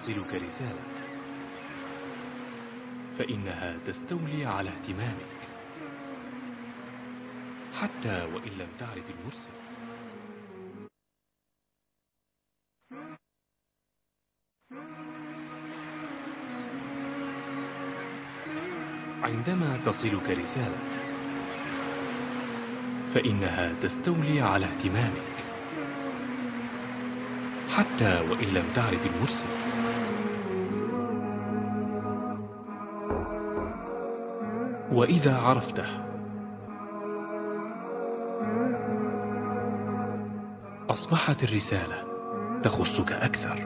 تصلك رسالة فإنها تستولي على اهتمامك حتى وإن لم تعرف المرسل. عندما تصلك رسالة فإنها تستولي على اهتمامك حتى وإن لم تعرف المرسل. وإذا عرفته أصبحت الرسالة تخصك أكثر.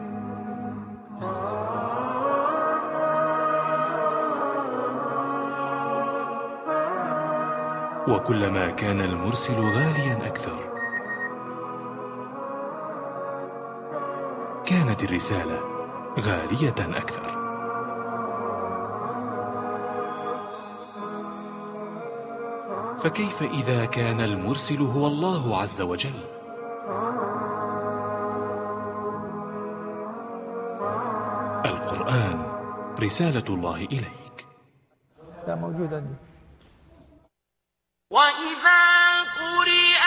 وكلما كان المرسل غاليا أكثر كانت الرسالة غالية أكثر. فكيف إذا كان المرسل هو الله عز وجل؟ القرآن رسالة الله إليك. لا موجود عندي. وإذا قرئ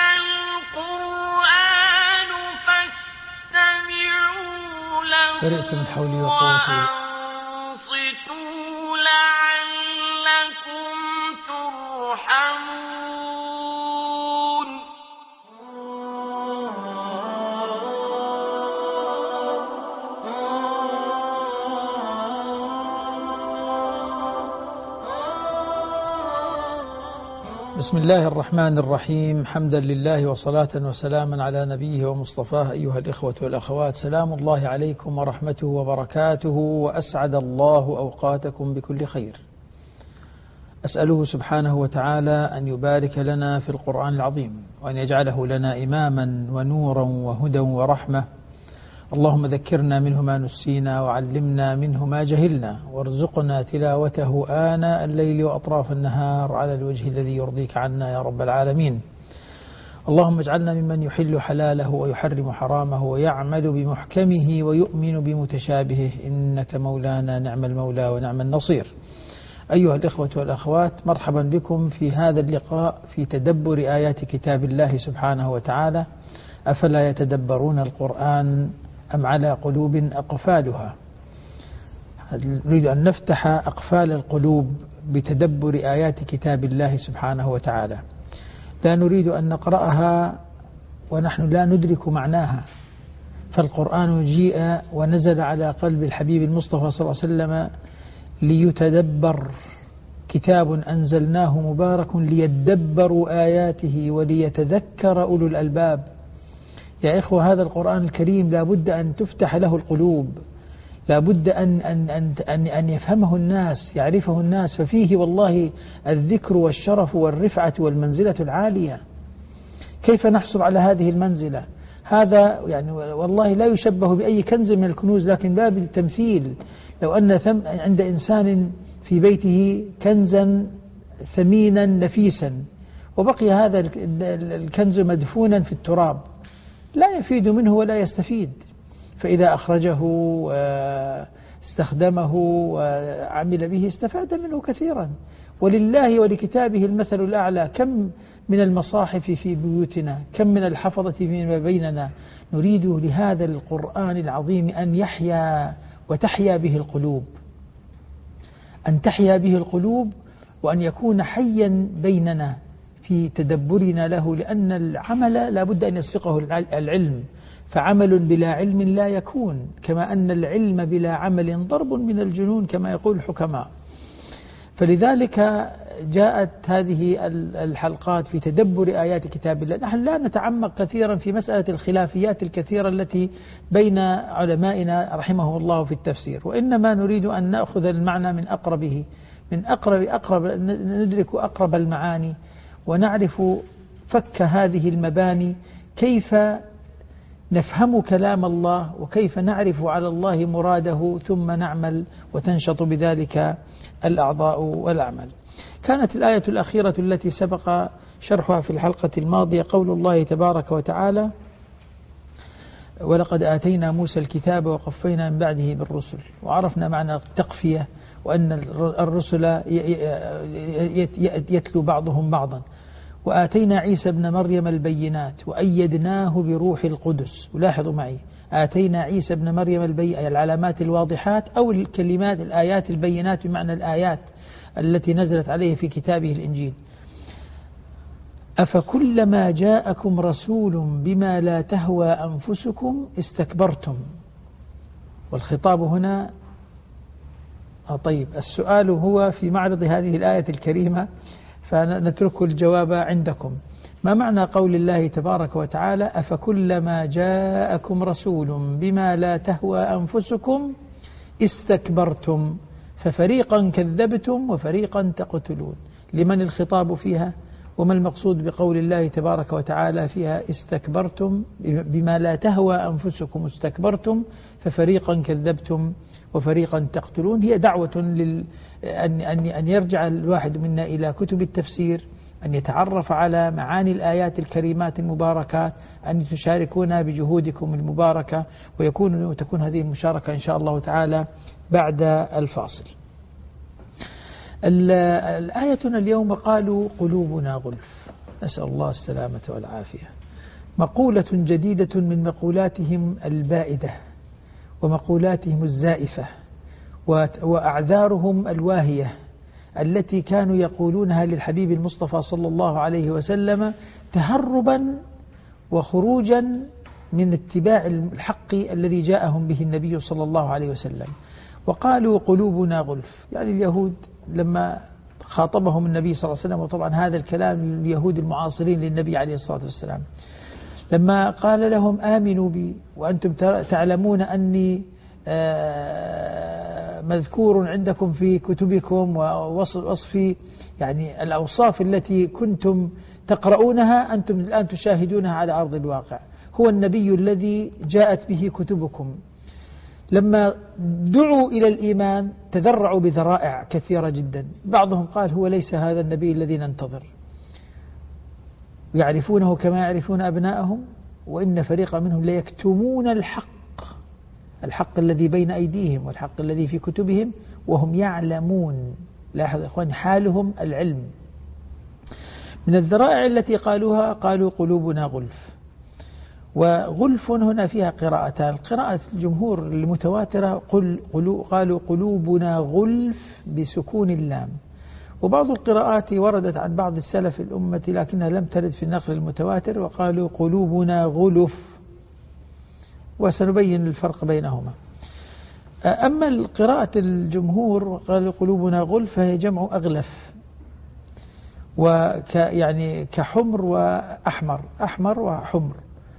القرآن فاستمعوا له وأنصتوا لعلكم ترحمون. بسم الله الرحمن الرحيم. حمدا لله وصلاة وسلاما على نبيه ومصطفاه. أيها الإخوة والأخوات، سلام الله عليكم ورحمته وبركاته، وأسعد الله أوقاتكم بكل خير. أسأله سبحانه وتعالى أن يبارك لنا في القرآن العظيم، وأن يجعله لنا إماما ونورا وهدى ورحمة. اللهم ذكرنا منه ما نسينا، وعلمنا منه ما جهلنا، وارزقنا تلاوته آناء الليل وأطراف النهار على الوجه الذي يرضيك عنا يا رب العالمين. اللهم اجعلنا ممن يحل حلاله ويحرم حرامه ويعمل بمحكمه ويؤمن بمتشابهه، إنك مولانا نعم المولى ونعم النصير. أيها الإخوة والأخوات، مرحبا بكم في هذا اللقاء في تدبر آيات كتاب الله سبحانه وتعالى. أفلا يتدبرون القرآن أم على قلوب أقفالها؟ نريد أن نفتح أقفال القلوب بتدبر آيات كتاب الله سبحانه وتعالى. لا نريد أن نقرأها ونحن لا ندرك معناها، فالقرآن جيء ونزل على قلب الحبيب المصطفى صلى الله عليه وسلم ليتدبر، كتاب أنزلناه مبارك ليدبروا آياته وليتذكر أولو الألباب. يا إخوة، هذا القرآن الكريم لا بد أن تفتح له القلوب، لا بد أن يفهمه الناس، يعرفه الناس، ففيه والله الذكر والشرف والرفعة والمنزلة العالية. كيف نحصل على هذه المنزلة؟ هذا يعني والله لا يشبه بأي كنز من الكنوز، لكن باب التمثيل. لو أن عند إنسان في بيته كنزا ثمينا نفيسا وبقي هذا الكنز مدفونا في التراب، لا يفيد منه ولا يستفيد. فإذا أخرجه استخدمه وعمل به استفاد منه كثيرا. ولله ولكتابه المثل الأعلى. كم من المصاحف في بيوتنا، كم من الحفظة فيما بيننا. نريد لهذا القرآن العظيم أن يحيا وتحيا به القلوب، أن تحيا به القلوب، وأن يكون حيا بيننا في تدبرنا له، لأن العمل لا بد أن يسبقه العلم، فعمل بلا علم لا يكون، كما أن العلم بلا عمل ضرب من الجنون كما يقول الحكماء. فلذلك جاءت هذه الحلقات في تدبر آيات كتاب الله. نحن لا نتعمق كثيرا في مسألة الخلافيات الكثيرة التي بين علمائنا رحمه الله في التفسير، وإنما نريد أن نأخذ المعنى من أقربه، من أقرب ندرك أقرب المعاني، ونعرف فك هذه المباني، كيف نفهم كلام الله، وكيف نعرف على الله مراده، ثم نعمل وتنشط بذلك الأعضاء والأعمال. كانت الآية الأخيرة التي سبق شرحها في الحلقة الماضية قول الله تبارك وتعالى: ولقد آتينا موسى الكتاب وقفينا من بعده بالرسل، وعرفنا معنى التقفية وأن الرسل يتلو بعضهم بعضا. وآتينا عيسى ابن مريم البينات وأيدناه بروح القدس. ولاحظوا معي، آتينا عيسى ابن مريم العلامات الواضحات أو الكلمات الآيات البينات بمعنى الآيات التي نزلت عليه في كتابه الإنجيل. أفكلما جاءكم رسول بما لا تهوى أنفسكم استكبرتم. والخطاب هنا طيب، السؤال هو في معرض هذه الآية الكريمة، فنترك الجواب عندكم. ما معنى قول الله تبارك وتعالى أفكلما جاءكم رسول بما لا تهوى أنفسكم استكبرتم ففريقا كذبتم وفريقا تقتلون؟ لمن الخطاب فيها؟ وما المقصود بقول الله تبارك وتعالى فيها استكبرتم بما لا تهوى أنفسكم استكبرتم ففريقا كذبتم وفريقا تقتلون؟ هي دعوة أن يرجع الواحد منا إلى كتب التفسير، أن يتعرف على معاني الآيات الكريمات المباركات، أن تشاركونا بجهودكم المباركة، وتكون هذه المشاركة إن شاء الله تعالى بعد الفاصل. الآيتنا اليوم قالوا قلوبنا غلف، نسأل الله السلامة والعافية. مقولة جديدة من مقولاتهم البائدة ومقولاتهم الزائفة وأعذارهم الواهية التي كانوا يقولونها للحبيب المصطفى صلى الله عليه وسلم تهربا وخروجا من اتباع الحق الذي جاءهم به النبي صلى الله عليه وسلم. وقالوا قلوبنا غلف، يعني اليهود لما خاطبهم النبي صلى الله عليه وسلم، وطبعا هذا الكلام اليهود المعاصرين للنبي عليه الصلاة والسلام، لما قال لهم آمنوا بي وأنتم تعلمون أني مذكور عندكم في كتبكم ووصفي، يعني الأوصاف التي كنتم تقرؤونها أنتم الآن تشاهدونها على أرض الواقع، هو النبي الذي جاءت به كتبكم. لما دعوا إلى الإيمان تذرعوا بذرائع كثيرة جدا. بعضهم قال هو ليس هذا النبي الذي ننتظر، يعرفونه كما يعرفون أبناءهم، وإن فريقا منهم ليكتمون الحق الذي بين أيديهم والحق الذي في كتبهم وهم يعلمون. لاحظ إخوان حالهم العلم. من الذرائع التي قالوها قالوا قلوبنا غلف. وغلف هنا فيها قراءتان، قراءة الجمهور المتواترة قالوا قلوبنا غلف بسكون اللام، وبعض القراءات وردت عن بعض السلف الأمة لكنها لم ترد في النقل المتواتر وقالوا قلوبنا غلف، وسنبين الفرق بينهما. أما القراءة الجمهور قالوا قلوبنا غلف فهي جمع أغلف، يعني كحمر وأحمر، أحمر وحمر،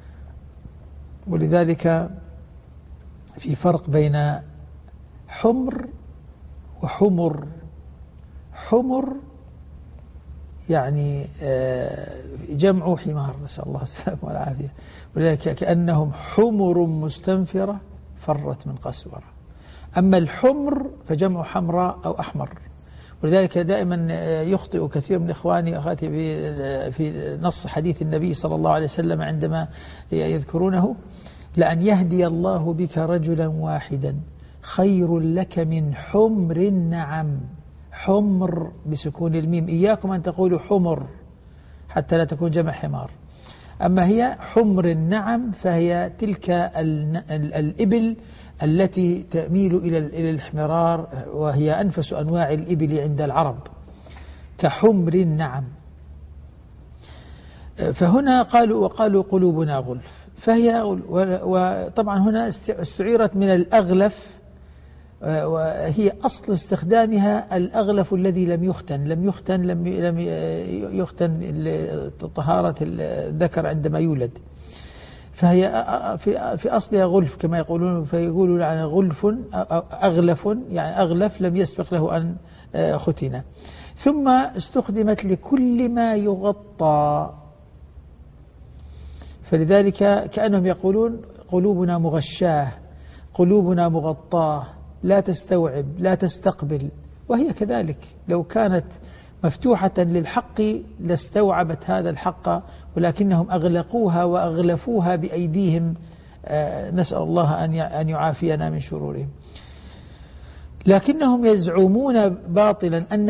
ولذلك في فرق بين حمر وحمر. حمر يعني جمع حمار، نسأل الله السلامة والعافية، ولذلك كأنهم حمر مستنفرة فرت من قسورة. أما الحمر فجمع حمراء أو أحمر، ولذلك دائما يخطئ كثير من إخواني وأخواتي في نص حديث النبي صلى الله عليه وسلم عندما يذكرونه: لأن يهدي الله بك رجلا واحدا خير لك من حمر النعم. حمر بسكون الميم، إياكم أن تقولوا حمر حتى لا تكون جمع حمار. أما هي حمر النعم فهي تلك الإبل التي تميل إلى الإحمرار، وهي أنفس أنواع الإبل عند العرب، كحمر النعم. فهنا وقالوا قلوبنا غلف، فهي وطبعا هنا استعيرت من الأغلف، وهي أصل استخدامها الأغلف الذي لم يختن طهارة الذكر عندما يولد، فهي في أصلها غلف كما يقولون، فيقولون عن غلف أغلف، يعني أغلف لم يسبق له أن ختن. ثم استخدمت لكل ما يغطى، فلذلك كأنهم يقولون قلوبنا مغشاه، قلوبنا مغطاه، لا تستوعب، لا تستقبل. وهي كذلك، لو كانت مفتوحة للحق لاستوعبت هذا الحق، ولكنهم أغلقوها وأغلفوها بأيديهم نسأل الله أن يعافينا من شرورهم. لكنهم يزعمون باطلا أن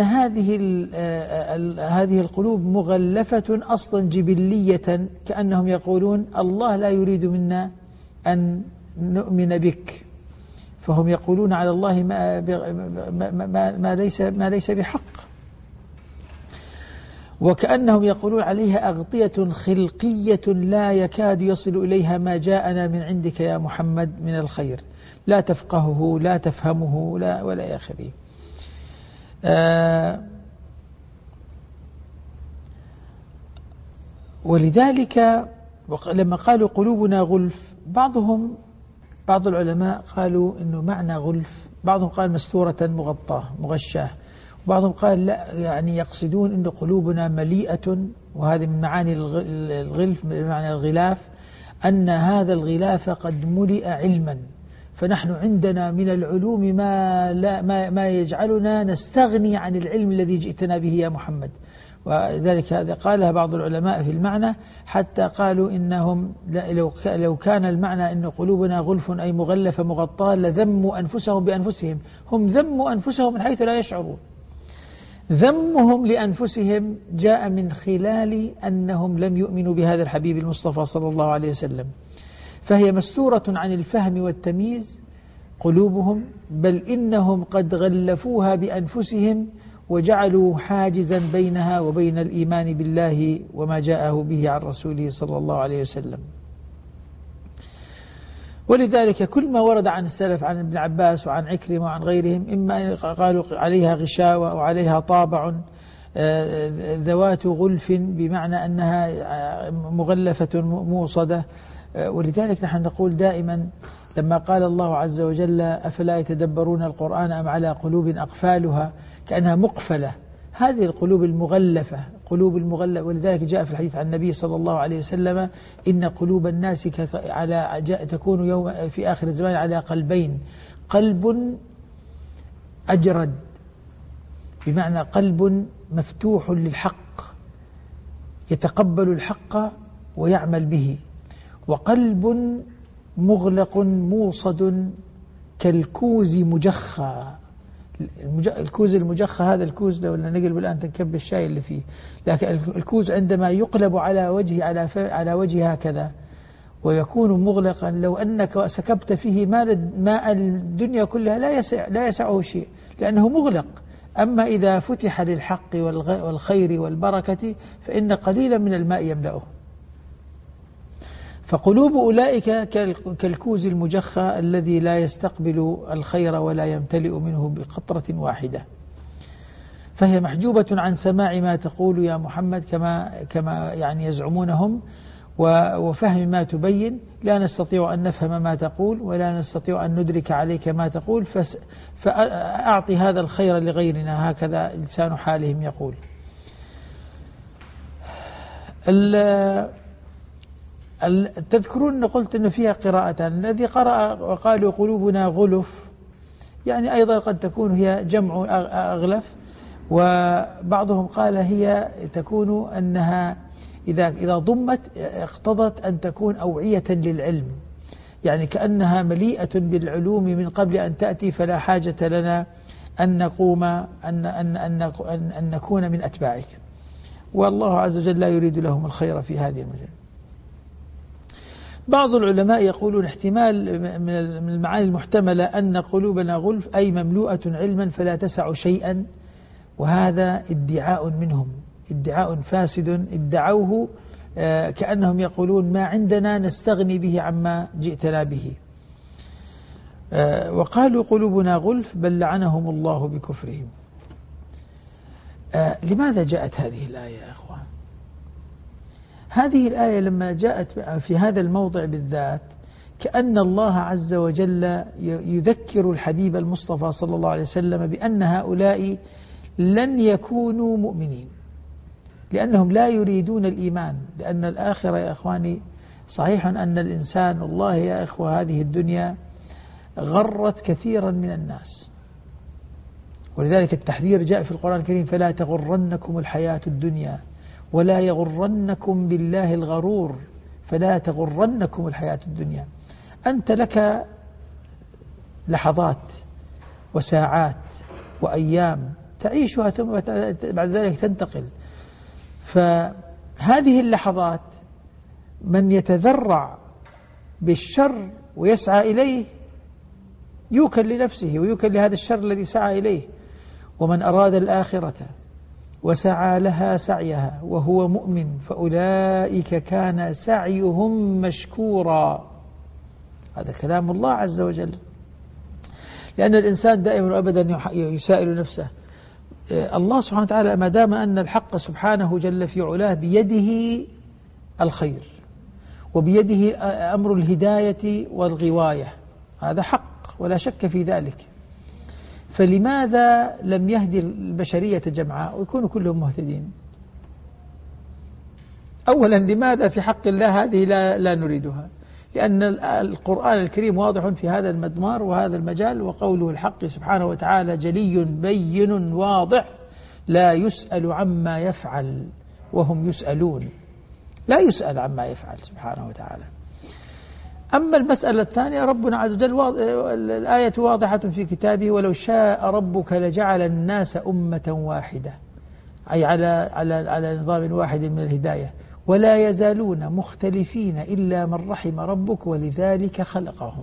هذه القلوب مغلفة أصلا جبلية، كأنهم يقولون الله لا يريد منا أن نؤمن بك، فهم يقولون على الله ما ليس بحق، وكأنهم يقولون عليها أغطية خلقية لا يكاد يصل إليها ما جاءنا من عندك يا محمد من الخير، لا تفقهه لا تفهمه ولا آخره. ولذلك لما قالوا قلوبنا غلف، بعض العلماء قالوا إنه معنى غلف، بعضهم قال مستورة مغطاة مغشاة، وبعضهم قال لا، يعني يقصدون إن قلوبنا مليئة، وهذه من معاني الغلف بمعنى الغلاف، أن هذا الغلاف قد ملئ علما، فنحن عندنا من العلوم ما يجعلنا نستغني عن العلم الذي جئتنا به يا محمد. وذلك هذا قالها بعض العلماء في المعنى، حتى قالوا إنهم لو كان المعنى أن قلوبنا غلف أي مغلفة مغطاة لذموا أنفسهم بأنفسهم، هم ذموا أنفسهم من حيث لا يشعرون. ذمهم لأنفسهم جاء من خلال أنهم لم يؤمنوا بهذا الحبيب المصطفى صلى الله عليه وسلم، فهي مستورة عن الفهم والتمييز قلوبهم، بل إنهم قد غلفوها بأنفسهم وجعلوا حاجزا بينها وبين الإيمان بالله وما جاءه به عن رسوله صلى الله عليه وسلم. ولذلك كل ما ورد عن السلف عن ابن عباس وعن عكرمة وعن غيرهم، إما قالوا عليها غشاوة وعليها طابع ذوات غلف، بمعنى أنها مغلفة موصدة. ولذلك نحن نقول دائما لما قال الله عز وجل أفلا يتدبرون القرآن أم على قلوب أقفالها، كأنها مقفلة، هذه القلوب المغلفة قلوب المغلفة. ولذلك جاء في الحديث عن النبي صلى الله عليه وسلم إن قلوب الناس تكون يوم في آخر الزمان على قلبين، قلب أجرد بمعنى قلب مفتوح للحق يتقبل الحق ويعمل به، وقلب مغلق موصد كالكوز مجخى. الكوز المجخى هذا الكوز لو نقلب الآن تنكب الشاي اللي فيه، لكن الكوز عندما يقلب على وجهه على وجه هكذا ويكون مغلقا، لو أنك سكبت فيه ماء الدنيا كلها لا يسعه شيء لأنه مغلق. أما إذا فتح للحق والخير والبركة فإن قليلا من الماء يملأه. فقلوب أولئك كالكوز المجخى الذي لا يستقبل الخير ولا يمتلئ منه بقطرة واحدة، فهي محجوبة عن سماع ما تقول يا محمد كما يعني يزعمونهم، وفهم ما تبين. لا نستطيع أن نفهم ما تقول ولا نستطيع أن ندرك عليك ما تقول، فأعطي هذا الخير لغيرنا، هكذا لسان حالهم يقول. تذكرون قلت أن فيها قراءة، الذي قرأ وقالوا قلوبنا غلف يعني أيضا قد تكون هي جمع أغلف، وبعضهم قال هي تكون أنها إذا ضمت اقتضت أن تكون أوعية للعلم، يعني كأنها مليئة بالعلوم من قبل أن تأتي، فلا حاجة لنا أن نقوم أن نكون من أتباعك، والله عز وجل لا يريد لهم الخير في هذه المجال. بعض العلماء يقولون احتمال من المعاني المحتملة أن قلوبنا غلف أي مملوءة علما فلا تسع شيئا، وهذا ادعاء منهم، ادعاء فاسد ادعوه، كأنهم يقولون ما عندنا نستغني به عما جئتنا به. وقالوا قلوبنا غلف بل لعنهم الله بكفرهم. لماذا جاءت هذه الآية يا أخوان؟ هذه الآية لما جاءت في هذا الموضع بالذات كأن الله عز وجل يذكر الحبيب المصطفى صلى الله عليه وسلم بأن هؤلاء لن يكونوا مؤمنين، لأنهم لا يريدون الإيمان، لأن الآخرة يا أخواني صحيح أن الإنسان والله يا أخوة هذه الدنيا غرت كثيرا من الناس، ولذلك التحذير جاء في القرآن الكريم فلا تغرنكم الحياة الدنيا ولا يغرنكم بالله الغرور، فلا تغرنكم الحياة الدنيا. أنت لك لحظات وساعات وأيام تعيشها ثم بعد ذلك تنتقل. فهذه اللحظات من يتذرع بالشر ويسعى إليه يوكل لنفسه ويوكل لهذا الشر الذي سعى إليه. ومن أراد الآخرة وسعى لها سعيها وهو مؤمن فأولئك كان سعيهم مشكورا. هذا كلام الله عز وجل. لأن الإنسان دائما وأبدا يسائل نفسه الله سبحانه وتعالى ما دام أن الحق سبحانه جل في علاه بيده الخير وبيده أمر الهداية والغواية، هذا حق ولا شك في ذلك، فلماذا لم يهدي البشرية جمعاء ويكونوا كلهم مهتدين؟ أولا لماذا في حق الله هذه لا نريدها؟ لأن القرآن الكريم واضح في هذا المضمار وهذا المجال، وقوله الحق سبحانه وتعالى جلي بين واضح لا يسأل عما يفعل وهم يسألون، لا يسأل عما يفعل سبحانه وتعالى. أما المسألة الثانية ربنا عز وجل الآية واضحة في كتابه ولو شاء ربك لجعل الناس أمة واحدة، أي على نظام واحد من الهداية، ولا يزالون مختلفين إلا من رحم ربك ولذلك خلقهم.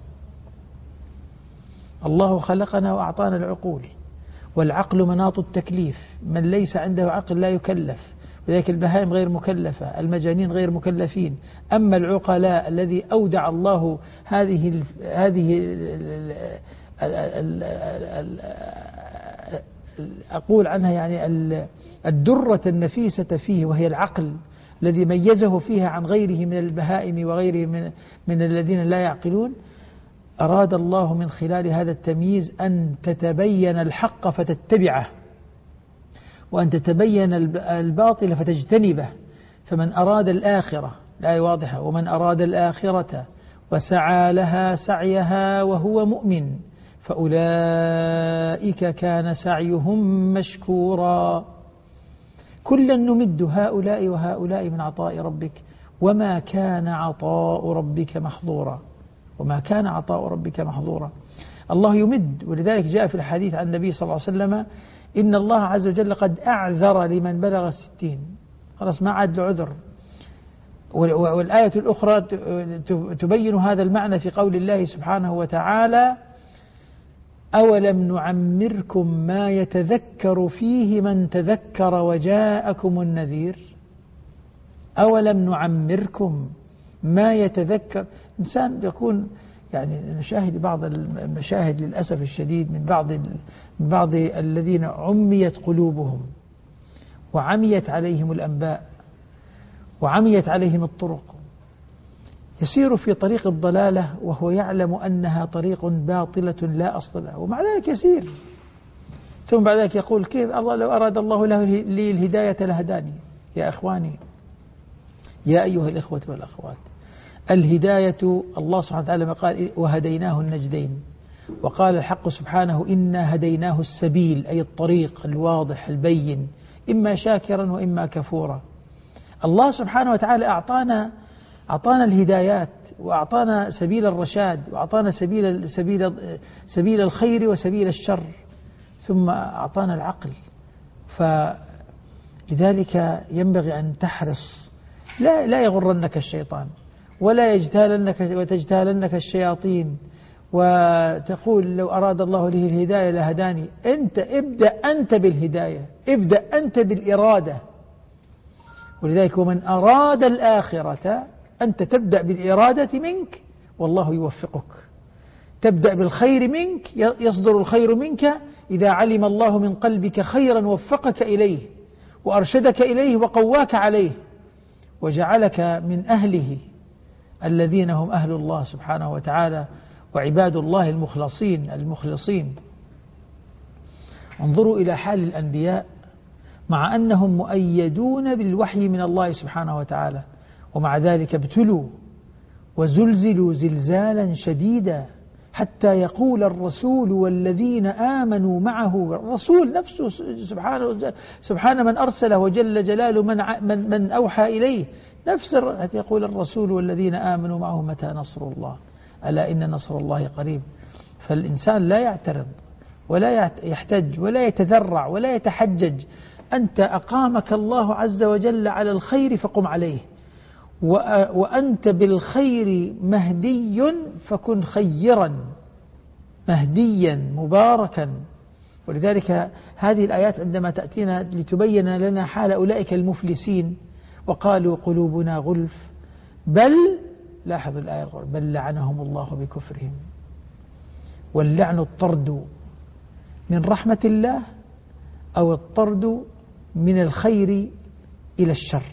الله خلقنا وأعطانا العقول، والعقل مناط التكليف، من ليس عنده عقل لا يكلف، وذلك البهائم غير مكلفة، المجانين غير مكلفين. أما العقلاء الذي أودع الله هذه أقول عنها يعني الدرة النفيسة فيه، وهي العقل الذي ميزه فيها عن غيره من البهائم وغيره من الذين لا يعقلون. أراد الله من خلال هذا التمييز أن تتبين الحق فتتبعه، وأن تتبين الباطل فتجتنبه. فمن أراد الآخرة لا واضحة، ومن أراد الآخرة وسعى لها سعيها وهو مؤمن فأولئك كان سعيهم مشكورا. كلا نمد هؤلاء وهؤلاء من عطاء ربك وما كان عطاء ربك محظورا، وما كان عطاء ربك محظورا. الله يمد، ولذلك جاء في الحديث عن النبي صلى الله عليه وسلم إن الله عز وجل قد أعذر لمن بلغ 60، خلاص ما عاد له عذر. والآية الأخرى تبين هذا المعنى في قول الله سبحانه وتعالى أولم نعمركم ما يتذكر فيه من تذكر وجاءكم النذير. أولم نعمركم ما يتذكر. إنسان يكون يعني نشاهد بعض المشاهد للأسف الشديد من بعض الذين عميت قلوبهم وعميت عليهم الأنباء وعميت عليهم الطرق، يسير في طريق الضلالة وهو يعلم أنها طريق باطلة لا أصل له، ومع ذلك يسير، ثم بعد ذلك يقول كيف الله لو أراد الله لي الهداية لهداني. يا أخواني، يا أيها الإخوة والأخوات، الهداية الله سبحانه وتعالى قال وهديناه النجدين، وقال الحق سبحانه إنا هديناه السبيل، أي الطريق الواضح البين، إما شاكرا وإما كفورا. الله سبحانه وتعالى أعطانا الهدايات، وأعطانا سبيل الرشاد، وأعطانا سبيل الخير وسبيل الشر، ثم أعطانا العقل. فلذلك ينبغي أن تحرص، لا يغرنك الشيطان ولا وتجتالنك الشياطين وتقول لو أراد الله له الهداية لهداني. ابدأ أنت بالهداية، ابدأ أنت بالإرادة. ولذلك ومن أراد الآخرة، أنت تبدأ بالإرادة منك والله يوفقك، تبدأ بالخير منك يصدر الخير منك. إذا علم الله من قلبك خيرا وفقك إليه وأرشدك إليه وقواك عليه وجعلك من أهله الذين هم أهل الله سبحانه وتعالى وعباد الله المخلصين. انظروا إلى حال الأنبياء مع أنهم مؤيدون بالوحي من الله سبحانه وتعالى، ومع ذلك ابتلوا وزلزلوا زلزالا شديدا حتى يقول الرسول والذين آمنوا معه، الرسول نفسه سبحانه من أرسله وجل جلاله من أوحى إليه، نفس يقول الرسول والذين آمنوا معه متى نصر الله. ألا إن نصر الله قريب. فالإنسان لا يعترض ولا يحتج ولا يتذرع ولا يتحجج. أنت أقامك الله عز وجل على الخير فقم عليه، وأنت بالخير مهدي فكن خيرا مهديا مباركا. ولذلك هذه الآيات عندما تأتينا لتبين لنا حال أولئك المفلسين وقالوا قلوبنا غلف، بل لاحظوا الآية بل لعنهم الله بكفرهم. واللعن الطرد من رحمة الله أو الطرد من الخير إلى الشر.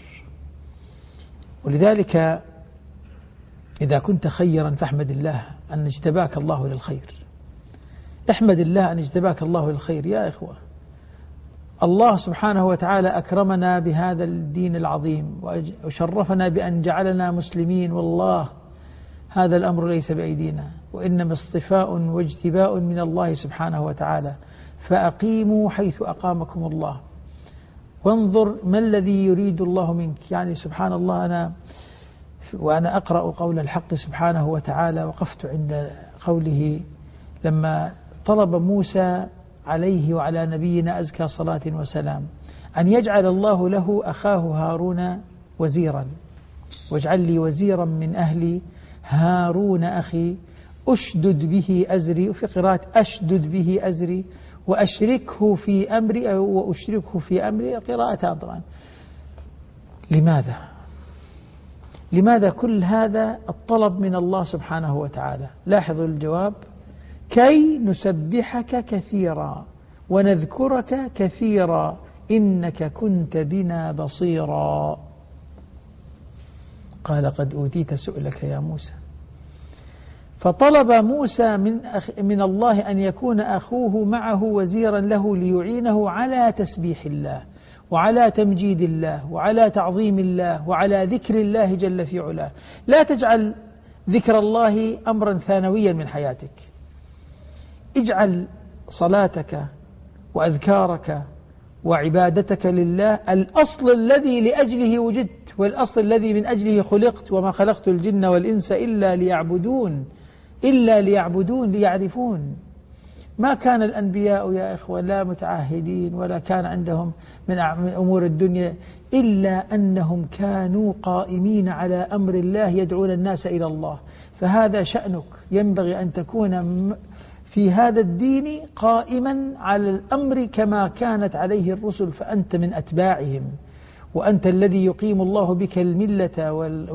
ولذلك إذا كنت خيرا فاحمد الله أن اجتباك الله للخير. احمد الله أن اجتباك الله للخير. يا إخوة، الله سبحانه وتعالى أكرمنا بهذا الدين العظيم وشرفنا بأن جعلنا مسلمين، والله هذا الأمر ليس بأيدينا، وإنما اصطفاء واجتباء من الله سبحانه وتعالى. فأقيموا حيث أقامكم الله، وانظر ما الذي يريد الله منك. يعني سبحان الله، وأنا أقرأ قول الحق سبحانه وتعالى وقفت عند قوله لما طلب موسى عليه وعلى نبينا أزكى صلاة وسلام أن يجعل الله له أخاه هارون وزيرا، واجعل لي وزيرا من أهلي هارون أخي أشدد به أزري، وفي قراءة أشدد به أزري وأشركه في أمري، أو وأشركه في أمري، قراءتان طبعا. لماذا كل هذا الطلب من الله سبحانه وتعالى؟ لاحظوا الجواب: كي نسبحك كثيرا ونذكرك كثيرا إنك كنت بنا بصيرا. قال قد أوتيت سؤلك يا موسى. فطلب موسى من الله أن يكون أخوه معه وزيرا له ليعينه على تسبيح الله وعلى تمجيد الله وعلى تعظيم الله وعلى ذكر الله جل في علاه. لا تجعل ذكر الله أمرا ثانويا من حياتك، اجعل صلاتك وأذكارك وعبادتك لله الأصل الذي لأجله وجدت، والأصل الذي من أجله خلقت، وما خلقت الجن والإنس إلا ليعبدون ليعرفون. ما كان الأنبياء يا إخوة لا متعاهدين ولا كان عندهم من أمور الدنيا، إلا أنهم كانوا قائمين على أمر الله يدعون الناس إلى الله. فهذا شأنك، ينبغي أن تكون في هذا الدين قائما على الأمر كما كانت عليه الرسل، فأنت من أتباعهم، وأنت الذي يقيم الله بك الملة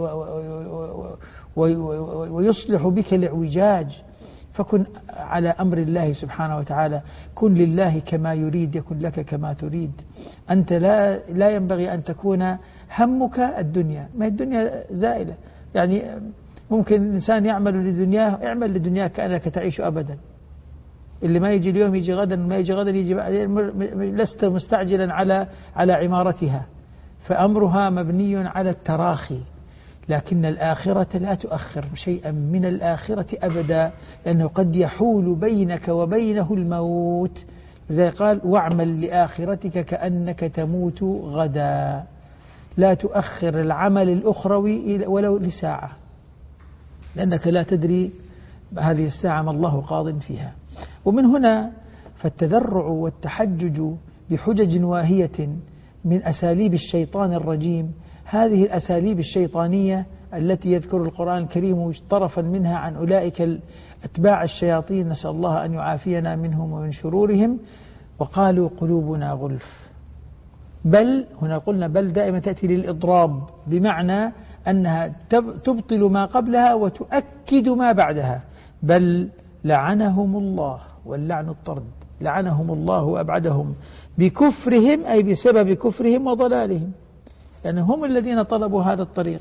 ويصلح بك الاعوجاج. فكن على أمر الله سبحانه وتعالى، كن لله كما يريد يكن لك كما تريد. أنت لا ينبغي أن تكون همك الدنيا، ما الدنيا زائلة. يعني ممكن الإنسان يعمل لدنياه، اعمل لدنياك كأنك تعيش أبدا. اللي ما يجي اليوم يجي غدا، ما يجي غدا يجي لست مستعجلا على عمارتها، فأمرها مبني على التراخي. لكن الآخرة لا تؤخر شيئا من الآخرة أبدا، لأنه قد يحول بينك وبينه الموت. زي قال: واعمل لآخرتك كأنك تموت غدا. لا تؤخر العمل الأخروي ولو لساعة، لأنك لا تدري هذه الساعة ما الله قاض فيها. ومن هنا فالتذرع والتحجج بحجج واهية من أساليب الشيطان الرجيم. هذه الأساليب الشيطانية التي يذكر القرآن الكريم طرفا منها عن أولئك أتباع الشياطين، نسأل الله أن يعافينا منهم ومن شرورهم. وقالوا قلوبنا غلف. بل هنا قلنا بل دائما تأتي للإضراب، بمعنى أنها تبطل ما قبلها وتؤكد ما بعدها. بل لعنهم الله، واللعن الطرد، لعنهم الله وأبعدهم بكفرهم، أي بسبب كفرهم وضلالهم، لأن هم الذين طلبوا هذا الطريق.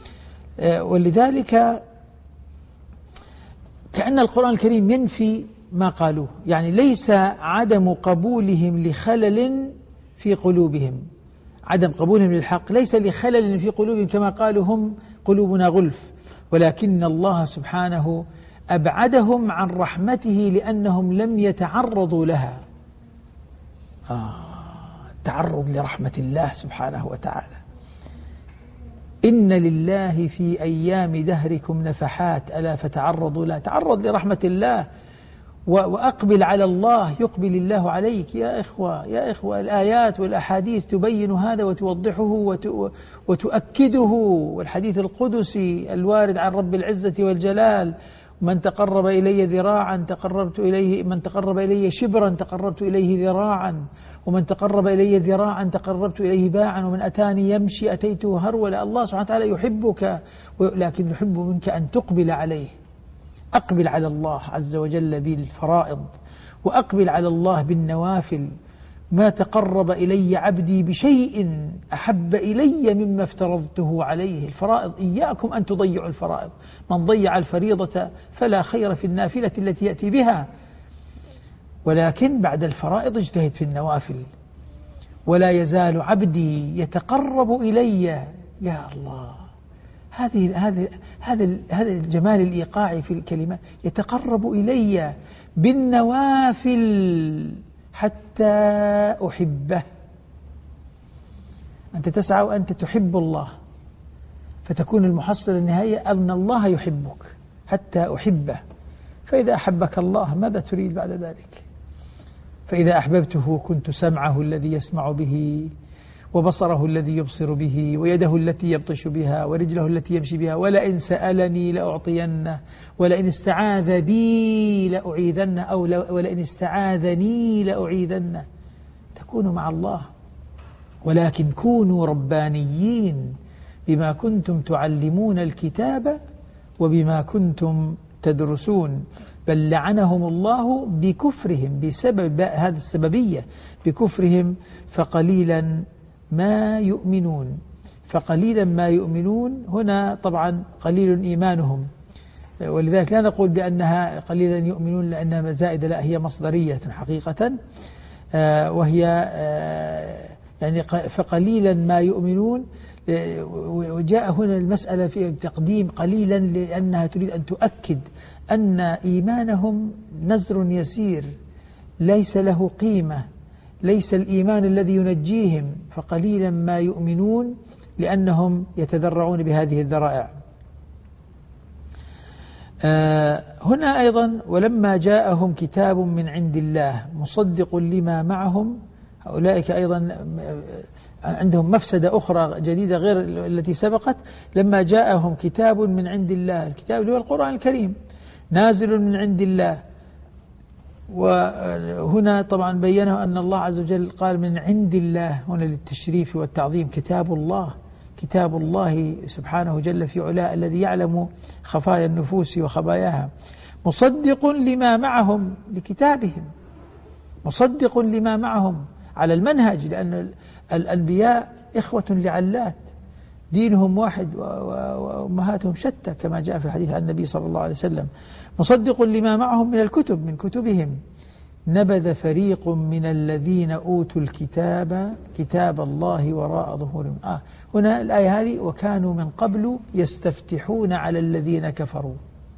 ولذلك كأن القرآن الكريم ينفي ما قالوه، يعني ليس عدم قبولهم لخلل في قلوبهم، عدم قبولهم للحق ليس لخلل في قلوبهم كما قالوا هم قلوبنا غلف، ولكن الله سبحانه أبعدهم عن رحمته لأنهم لم يتعرضوا لها. تعرض لرحمة الله سبحانه وتعالى. إن لله في أيام دهركم نفحات ألا فتعرضوا لا تعرض لرحمة الله وأقبل على الله يقبل الله عليك. يا إخوة الآيات والأحاديث تبين هذا وتوضحه وتؤكده، والحديث القدسي الوارد عن رب العزة والجلال: من تقرب إلي ذراعا تقربت إليه، من تقرب إلي شبرا تقربت إليه ذراعا، ومن تقرب إلي ذراعا تقربت إليه باعا، ومن أتاني يمشي أتيته هرولا. الله سبحانه وتعالى يحبك، لكن يحب منك أن تقبل عليه. أقبل على الله عز وجل بالفرائض، وأقبل على الله بالنوافل. ما تقرب إلي عبدي بشيء أحب إلي مما افترضته عليه. الفرائض إياكم أن تضيعوا الفرائض، من ضيع الفريضة فلا خير في النافلة التي يأتي بها. ولكن بعد الفرائض اجتهد في النوافل. ولا يزال عبدي يتقرب إلي. يا الله، هذا الجمال الإيقاعي في الكلمات. يتقرب إلي بالنوافل حتى أحبه. أنت تسعى وأنت تحب الله، فتكون المحصلة النهائية أن الله يحبك حتى أحبه. فإذا أحبك الله ماذا تريد بعد ذلك؟ فإذا أحببته كنت سمعه الذي يسمع به، وبصره الذي يبصر به، ويده التي يبطش بها، ورجله التي يمشي بها. ولئن سألني لأعطينه، ولئن استعاذ بي لأعيذنه، أو ولئن استعاذني لأعيذنه. تكونوا مع الله. ولكن كونوا ربانيين بما كنتم تعلمون الكتاب وبما كنتم تدرسون. بل لعنهم الله بكفرهم، بسبب هذه السببية، بكفرهم فقليلا ما يؤمنون. فقليلا ما يؤمنون هنا طبعا قليل إيمانهم، ولذلك لا نقول بأنها قليلا يؤمنون لأنها زائدة، لا، هي مصدرية حقيقة، وهي يعني فقليلا ما يؤمنون. وجاء هنا المسألة في تقديم قليلا لأنها تريد أن تؤكد أن إيمانهم نزر يسير ليس له قيمة، ليس الإيمان الذي ينجيهم. فقليلا ما يؤمنون لأنهم يتذرعون بهذه الذرائع. هنا أيضا: ولما جاءهم كتاب من عند الله مصدق لما معهم. أولئك أيضا عندهم مفسدة أخرى جديدة غير التي سبقت. لما جاءهم كتاب من عند الله، الكتاب هو القرآن الكريم نازل من عند الله. وهنا طبعا بينه أن الله عز وجل قال من عند الله هنا للتشريف والتعظيم. كتاب الله سبحانه جل في علاه الذي يعلم خفايا النفوس وخباياها. مصدق لما معهم، لكتابهم، مصدق لما معهم على المنهج، لأن الأنبياء إخوة لعلات، دينهم واحد وأمهاتهم شتى كما جاء في الحديث عن النبي صلى الله عليه وسلم. مصدق لما معهم من الكتب، من كتبهم. نبذ فريق من الذين أوتوا الكتاب كتاب الله وراء ظهورهم. هنا الآية هذه: وكانوا من قبل يستفتحون على الذين كفروا.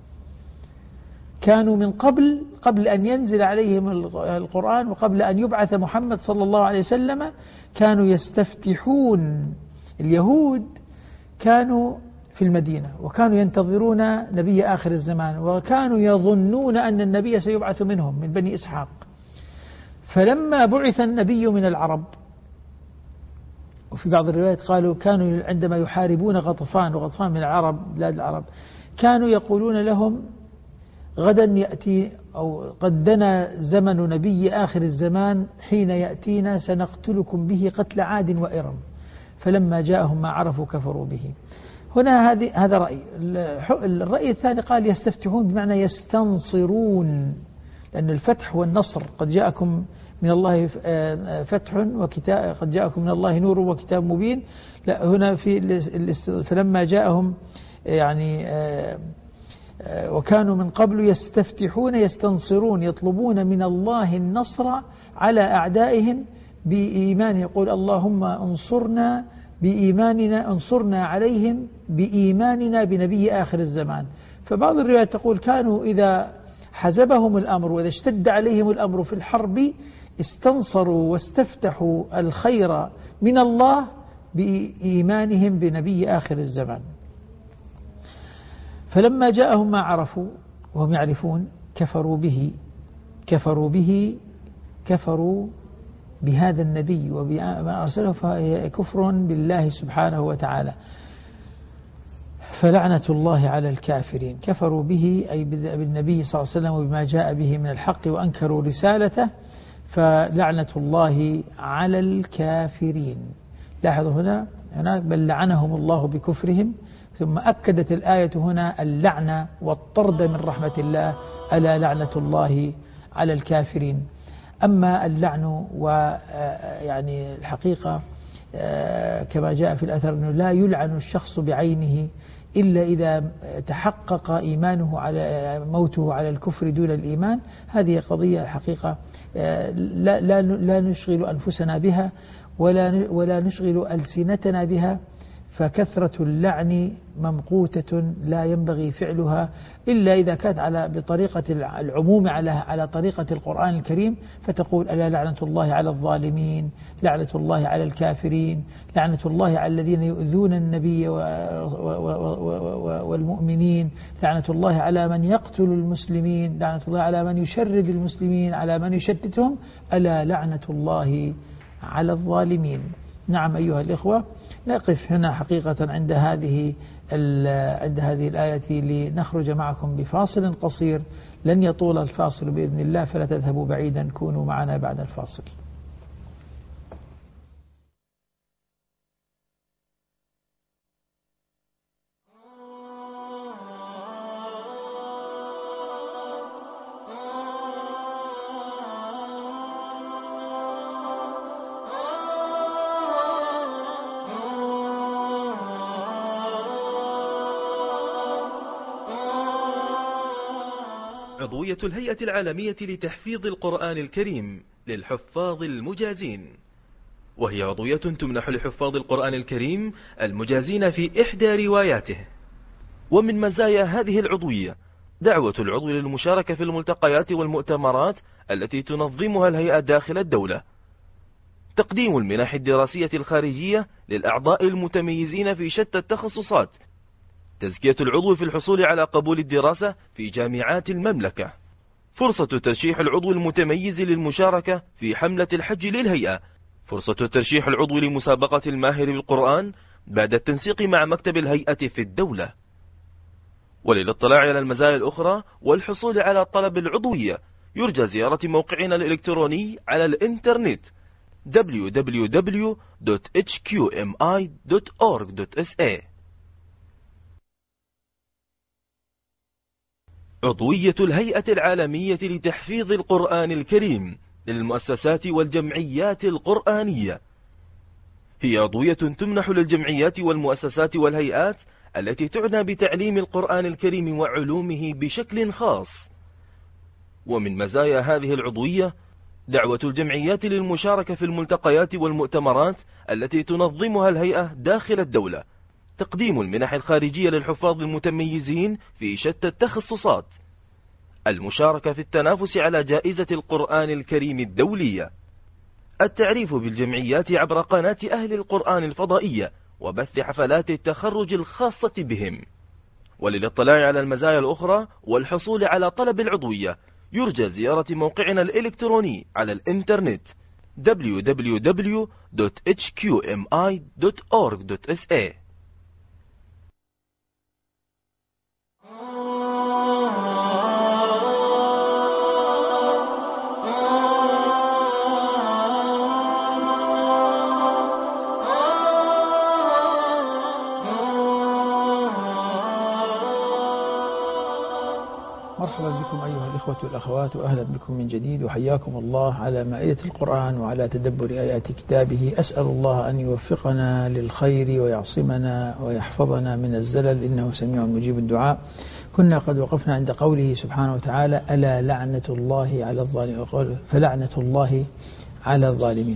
كانوا من قبل أن ينزل عليهم القرآن وقبل أن يبعث محمد صلى الله عليه وسلم كانوا يستفتحون. اليهود كانوا في المدينة وكانوا ينتظرون نبي آخر الزمان، وكانوا يظنون أن النبي سيبعث منهم من بني إسحاق. فلما بعث النبي من العرب، وفي بعض الروايات قالوا كانوا عندما يحاربون غطفان، وغطفان من العرب بلاد العرب، كانوا يقولون لهم غدا يأتي أو قد دنا زمن نبي آخر الزمان حين يأتينا سنقتلكم به قتل عاد وإرم. فلما جاءهم ما عرفوا كفروا به. هنا هذا رأي. الرأي الثاني قال يستفتحون بمعنى يستنصرون، لأن الفتح والنصر. قد جاءكم من الله فتح وكتاب، قد جاءكم من الله نور وكتاب مبين. لا، هنا فلما جاءهم يعني وكانوا من قبل يستفتحون يستنصرون، يطلبون من الله النصر على أعدائهم بإيمان. يقول اللهم انصرنا بإيماننا، انصرنا عليهم بإيماننا بنبي آخر الزمان. فبعض الروايات تقول كانوا إذا حزبهم الأمر وإذا اشتد عليهم الأمر في الحرب استنصروا واستفتحوا الخير من الله بإيمانهم بنبي آخر الزمان. فلما جاءهم ما عرفوا وهم يعرفون كفروا بهذا النبي وبما أرسله، فهي كفر بالله سبحانه وتعالى. فلعنة الله على الكافرين، كفروا به أي بالنبي صلى الله عليه وسلم وبما جاء به من الحق وأنكروا رسالته، فلعنة الله على الكافرين. لاحظوا هناك بل لعنهم الله بكفرهم، ثم أكدت الآية هنا اللعنة والطرد من رحمة الله، ألا لعنة الله على الكافرين. أما اللعن ويعني الحقيقة كما جاء في الأثر أنه لا يلعن الشخص بعينه إلا إذا تحقق إيمانه على موته على الكفر دون الإيمان. هذه قضية حقيقة لا نشغل أنفسنا بها ولا نشغل ألسنتنا بها، فكثرة اللعن ممقوتة لا ينبغي فعلها إلا إذا كانت بطريقة العموم على طريقة القرآن الكريم، فتقول ألا لعنة الله على الظالمين، لعنة الله على الكافرين، لعنة الله على الذين يؤذون النبي والمؤمنين، لعنة الله على من يقتل المسلمين، لعنة الله على من يشرد المسلمين، على من يشتتهم، ألا لعنة الله على الظالمين. نعم أيها الإخوة، نقف هنا حقيقة عند هذه الآية لنخرج معكم بفاصل قصير، لن يطول الفاصل بإذن الله، فلا تذهبوا بعيدا، كونوا معنا بعد الفاصل. عضوية الهيئة العالمية لتحفيظ القرآن الكريم للحفاظ المجازين، وهي عضوية تمنح لحفاظ القرآن الكريم المجازين في إحدى رواياته. ومن مزايا هذه العضوية دعوة العضو للمشاركة في الملتقيات والمؤتمرات التي تنظمها الهيئة داخل الدولة، تقديم المنح الدراسية الخارجية للأعضاء المتميزين في شتى التخصصات، تزكية العضو في الحصول على قبول الدراسة في جامعات المملكة، فرصة ترشيح العضو المتميز للمشاركة في حملة الحج للهيئة، فرصة ترشيح العضو لمسابقة الماهر بالقرآن بعد التنسيق مع مكتب الهيئة في الدولة. وللاطلاع على المزايا الأخرى والحصول على طلب العضوية يرجى زيارة موقعنا الإلكتروني على الإنترنت www.hqmi.org.sa. عضوية الهيئة العالمية لتحفيظ القرآن الكريم للمؤسسات والجمعيات القرآنية هي عضوية تمنح للجمعيات والمؤسسات والهيئات التي تعنى بتعليم القرآن الكريم وعلومه بشكل خاص. ومن مزايا هذه العضوية دعوة الجمعيات للمشاركة في الملتقيات والمؤتمرات التي تنظمها الهيئة داخل الدولة، تقديم المنح الخارجية للحفاظ المتميزين في شتى التخصصات، المشاركة في التنافس على جائزة القرآن الكريم الدولية، التعريف بالجمعيات عبر قناة أهل القرآن الفضائية وبث حفلات التخرج الخاصة بهم. وللاطلاع على المزايا الأخرى والحصول على طلب العضوية يرجى زيارة موقعنا الإلكتروني على الإنترنت www.hqmi.org.sa. مرحبا بكم أيها الإخوة والأخوات، وأهلا بكم من جديد، وحياكم الله على مائدة القرآن وعلى تدبر آيات كتابه. أسأل الله أن يوفقنا للخير ويعصمنا ويحفظنا من الزلل، إنه سميع مجيب الدعاء. كنا قد وقفنا عند قوله سبحانه وتعالى ألا لعنة الله على الظالمين، فلعنة الله على الظالمين.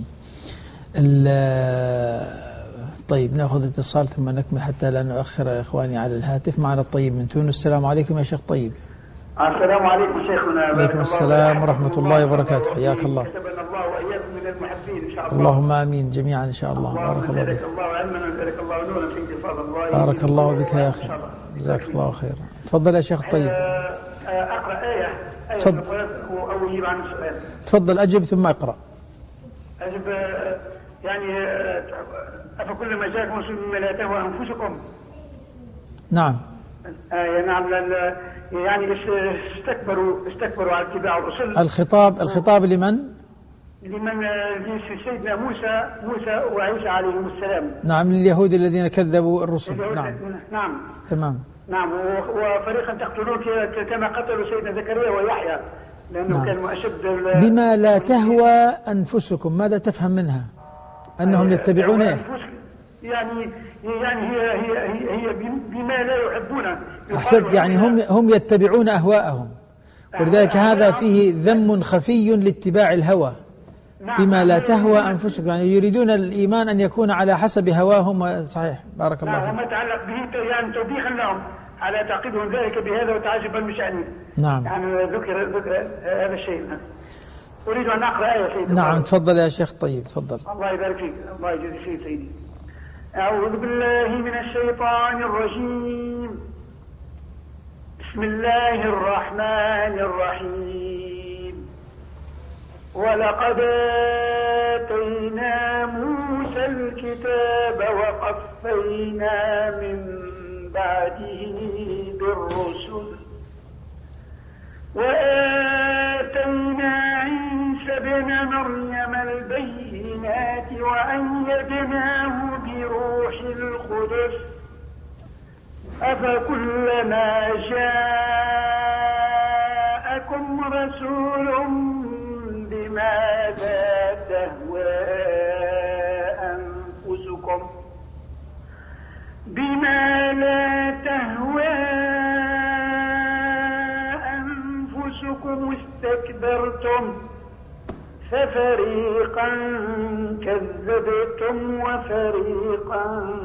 طيب نأخذ اتصال ثم نكمل حتى لا نؤخر يا إخواني على الهاتف. معنا الطيب من تونس. السلام عليكم يا شيخ طيب. السلام عليكم شيخنا. عليكم السلام ورحمة الله وبركاته، حياك الله. كتبنا الله وإياكم من المحبين إن شاء الله. اللهم آمين جميعا إن شاء الله. بارك الله بك. الله علما وزادك الله نورا في انتفاض الله. بارك الله بك يا أخي، جزاك الله خير. تفضل يا شيخ طيب. أقرأ آية أو أجيب عن السؤال. تفضل أجب ثم أقرأ. أجب يعني أفكلما جاءكم رسول بما لا تهوى أنفسكم. نعم. نعم. يعني استكبروا على اتباع الرسل. الخطاب لمن؟ سيدنا موسى وعيسى عليهم السلام. نعم، لليهود الذين كذبوا الرسل. نعم. تمام. نعم. وفريقا تقتلون كما قتلوا سيدنا زكريا ويحيى لأنه كان أشد. بما لا تهوى أنفسكم، ماذا تفهم منها؟ أنهم يتبعون يعني هي بما لا يحبونه. أحسنت، يعني هم يتبعون أهواءهم، ولذلك هذا فيه ذم خفي لاتباع الهوى. بما لا تهوى أنفسكم، يعني يريدون الإيمان أن يكون على حسب هواهم. صحيح، بارك الله فيك. وما يتعلق به يعني توبيخا لهم على تعقيدهم ذلك بهذا وتعجبا من شأنه. نعم. يعني ذكر هذا الشيء. أريد أن أقرأ آية سيدي. نعم تفضل يا شيخ طيب، تفضل. الله يبارك فيك، الله يجزيك خير سيدي. أعوذ بالله من الشيطان الرجيم. بسم الله الرحمن الرحيم. ولقد آتينا موسى الكتاب وقفينا من بعده بالرسل وآتينا عيسى ابن مريم البينات وأيدناه بروح القدس أفكلما جاءكم رسول بما لا تهوى أنفسكم استكبرتم ففريقا كذبتم وفريقا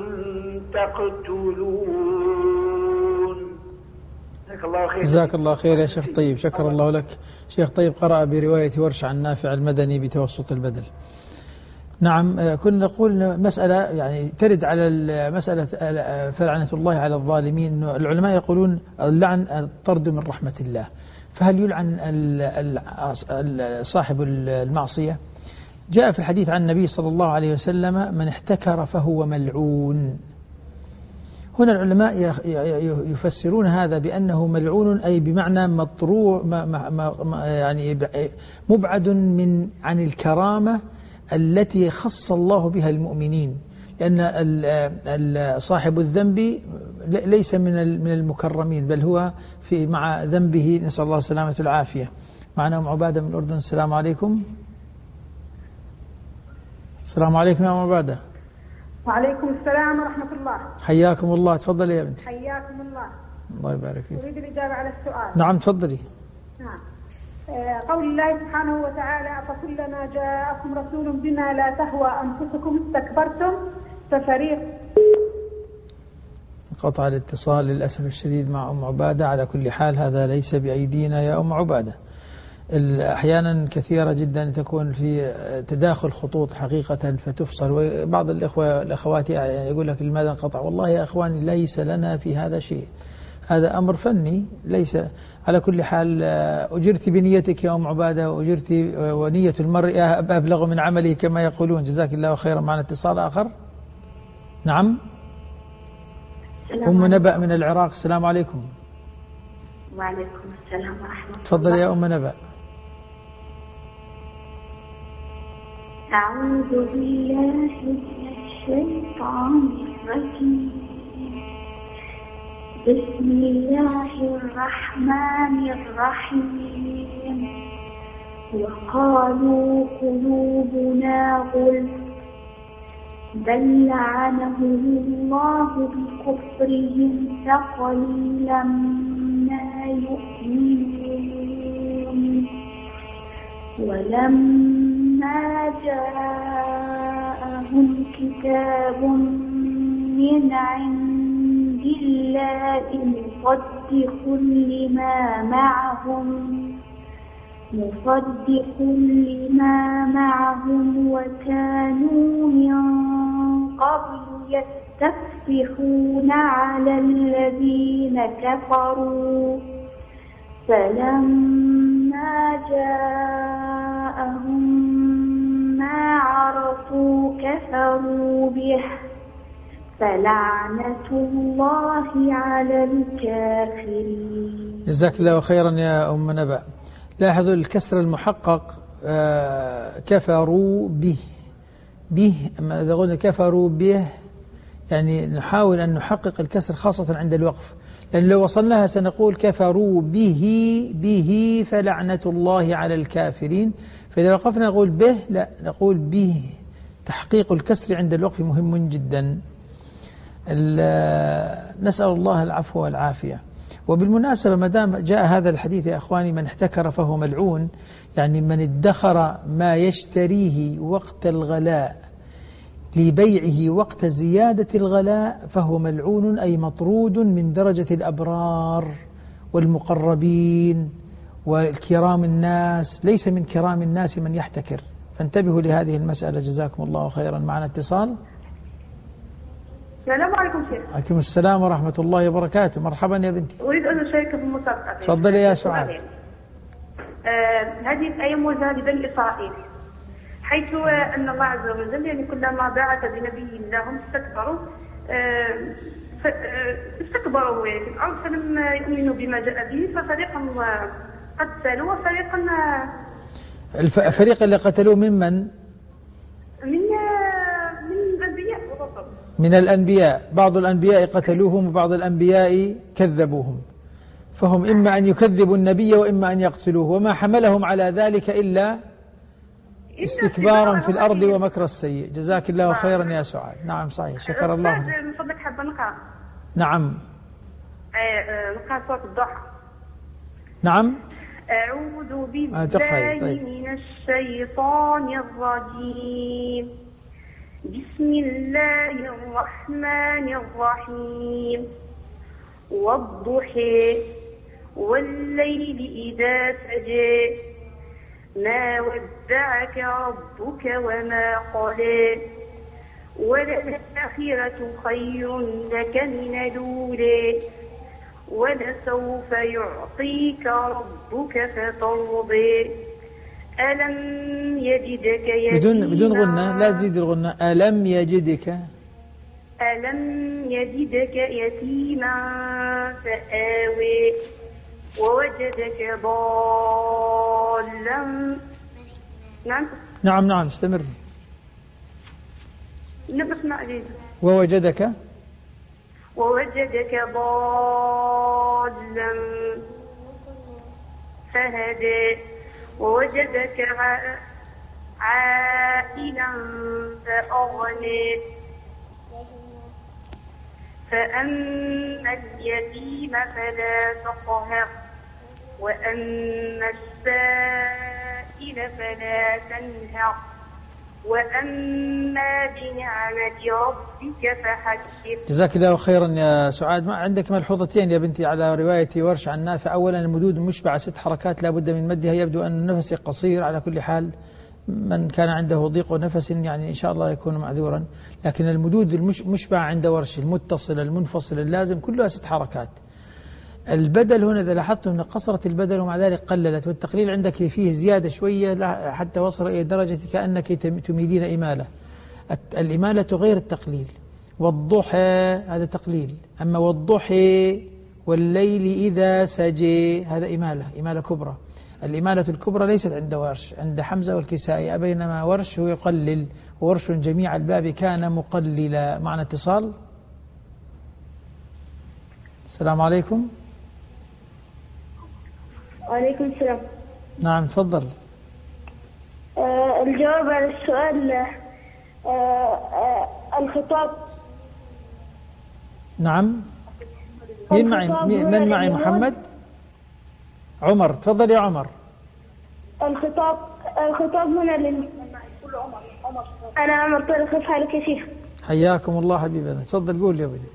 تقتلون. جزاك الله خير. جزاك الله خير يا شيخ طيب، شكر الله لك. شيخ طيب قرأ برواية ورش عن نافع المدني بتوسط البدل. نعم، كنا نقول مسألة يعني ترد على مسألة فلعنة الله على الظالمين. العلماء يقولون اللعن الطرد من رحمة الله، فهل يلعن صاحب المعصية؟ جاء في الحديث عن النبي صلى الله عليه وسلم: من احتكر فهو ملعون. هنا العلماء يفسرون هذا بأنه ملعون، أي بمعنى مطروع، يعني مبعد عن الكرامة التي خص الله بها المؤمنين، لأن صاحب الذنب ليس من المكرمين، بل هو مع ذنبه نسأل الله السلامة والعافية. معنا أم عبادة من الأردن. السلام عليكم. السلام عليكم يا أم عبادة. وعليكم السلام ورحمة الله. حياكم الله، تفضلي يا بنتي. حياكم الله. الله يبارك فيك. أريد الإجابة على السؤال. نعم تفضلي. نعم. قول الله سبحانه وتعالى: أفكلما جاءكم رسول بما لا تهوى أنفسكم استكبرتم ففريق. قطع الاتصال للأسف الشديد مع أم عبادة. على كل حال هذا ليس بأيدينا يا أم عبادة. أحيانا كثيرة جدا تكون في تداخل خطوط حقيقة فتفصل، وبعض الإخوة والأخوات يقول لك لماذا انقطع؟ والله يا أخواني ليس لنا في هذا شيء، هذا أمر فني ليس. على كل حال أجرت بنيتك يا أم عبادة، وأجرت، ونية المرء أبلغ من عمله كما يقولون. جزاك الله خيرا. معنا اتصال آخر. نعم. أم نبأ من العراق. السلام عليكم. وعليكم السلام ورحمة الله. تفضل يا أم نبأ. أعوذ بالله من الشيطان الرجيم. بسم الله الرحمن الرحيم. وقالوا قلوبنا غلف بل لعنهم الله بكفرهم فقليلا ما يؤمنون. ولما جاءهم كتاب من عند الله مصدق لما معهم وكانوا من قبل يستفتحون على الذين كفروا فلما جاءهم ما عرفوا كفروا به فلعنة الله على الكافرين. جزاك الله خيرا يا أم نبأ. لاحظوا الكسر المحقق كفروا به إذا قلنا كفروا به يعني نحاول أن نحقق الكسر خاصة عند الوقف، لأن لو وصلناها سنقول كفروا به فلعنة الله على الكافرين. فإذا وقفنا نقول به لا نقول به. تحقيق الكسر عند الوقف مهم جدا. نسأل الله العفو والعافية. وبالمناسبة ما دام جاء هذا الحديث يا أخواني من احتكر فهو ملعون، يعني من ادخر ما يشتريه وقت الغلاء لبيعه وقت زيادة الغلاء فهو ملعون، أي مطرود من درجة الأبرار والمقربين والكرام الناس. ليس من كرام الناس من يحتكر، فانتبهوا لهذه المسألة. جزاكم الله خيرا. معنا اتصال. السلام عليكم شيخ. عليكم السلام ورحمة الله وبركاته. مرحبا يا بنتي. أريد أن أشارك في المسابقة. تفضلي يا سعاد. هذه الآية موجهة لبني إسرائيل، حيث أن الله عز وجل يعني كلما بعث بنبي لهم استكبروا يعني في الأرض فلم يؤمنوا بما جاء به، ففريقا قتلوا وفريقا الفريق اللي قتلوه من الأنبياء والرسل. من الأنبياء. بعض الأنبياء قتلوهم وبعض الأنبياء كذبوهم، فهم إما أن يكذبوا النبي وإما أن يقتلوه، وما حملهم على ذلك إلا استكبارا في الأرض ومكر السيء. جزاك الله خيرا يا سعاد. نعم صحيح. شكر الله. من فضلك حابة نقرأ. نعم نقرأ سورة الضحى. نعم. أعوذ بالله من الشيطان الرجيم. بسم الله الرحمن الرحيم. والضحى والليل إذا سجى ما ودعك ربك وما قلى وللآخرة خير لك من الأولى ولسوف يعطيك ربك فترضى ألم يجدك يتيما بدون غنة، لا تزيد الغنة. ألم يجدك يتيما فآوي ووجدك ضالا. نعم استمر. نبسمع جيد. ووجدك ضالا فهدى ووجدك عائلا فأغنى فأما اليتيم فلا تقهر وأما السائل فلا تنهر وأما بنعمة ربك فحدث. جزاك الله خيرا يا سعاد. ما عندك ملحوظتين يا بنتي على رواية ورش عن نافع. أولا المدود مشبعة 6 حركات لا بد من مدها، يبدو أن النفس قصير. على كل حال من كان عنده ضيق نفس يعني إن شاء الله يكون معذورا، لكن المدود المشبعة عند ورش المتصل المنفصل اللازم كلها 6 حركات. البدل هنا إذا لاحظتم أن قصرت البدل ومع ذلك قللت، والتقليل عندك فيه زيادة شوية حتى وصل إلى درجة كأنك تميلين إمالة. الإمالة غير التقليل. والضحى هذا تقليل، أما والضحى والليل إذا سجى هذا إمالة كبرى. الإمالة الكبرى ليست عند ورش، عند حمزة والكسائي، بينما ورش هو يقلل، وورش جميع الباب كان مقللا. معنا اتصال. السلام عليكم. وعليكم السلام. نعم تفضل. الجواب على السؤال الخطاب. نعم. من معي محمد عمر. تفضل يا عمر. الخطاب هنا أنا عمر طارق. كيف حالك يا شيخ؟ حياكم الله حبيبنا. تفضل قول يا ولدي.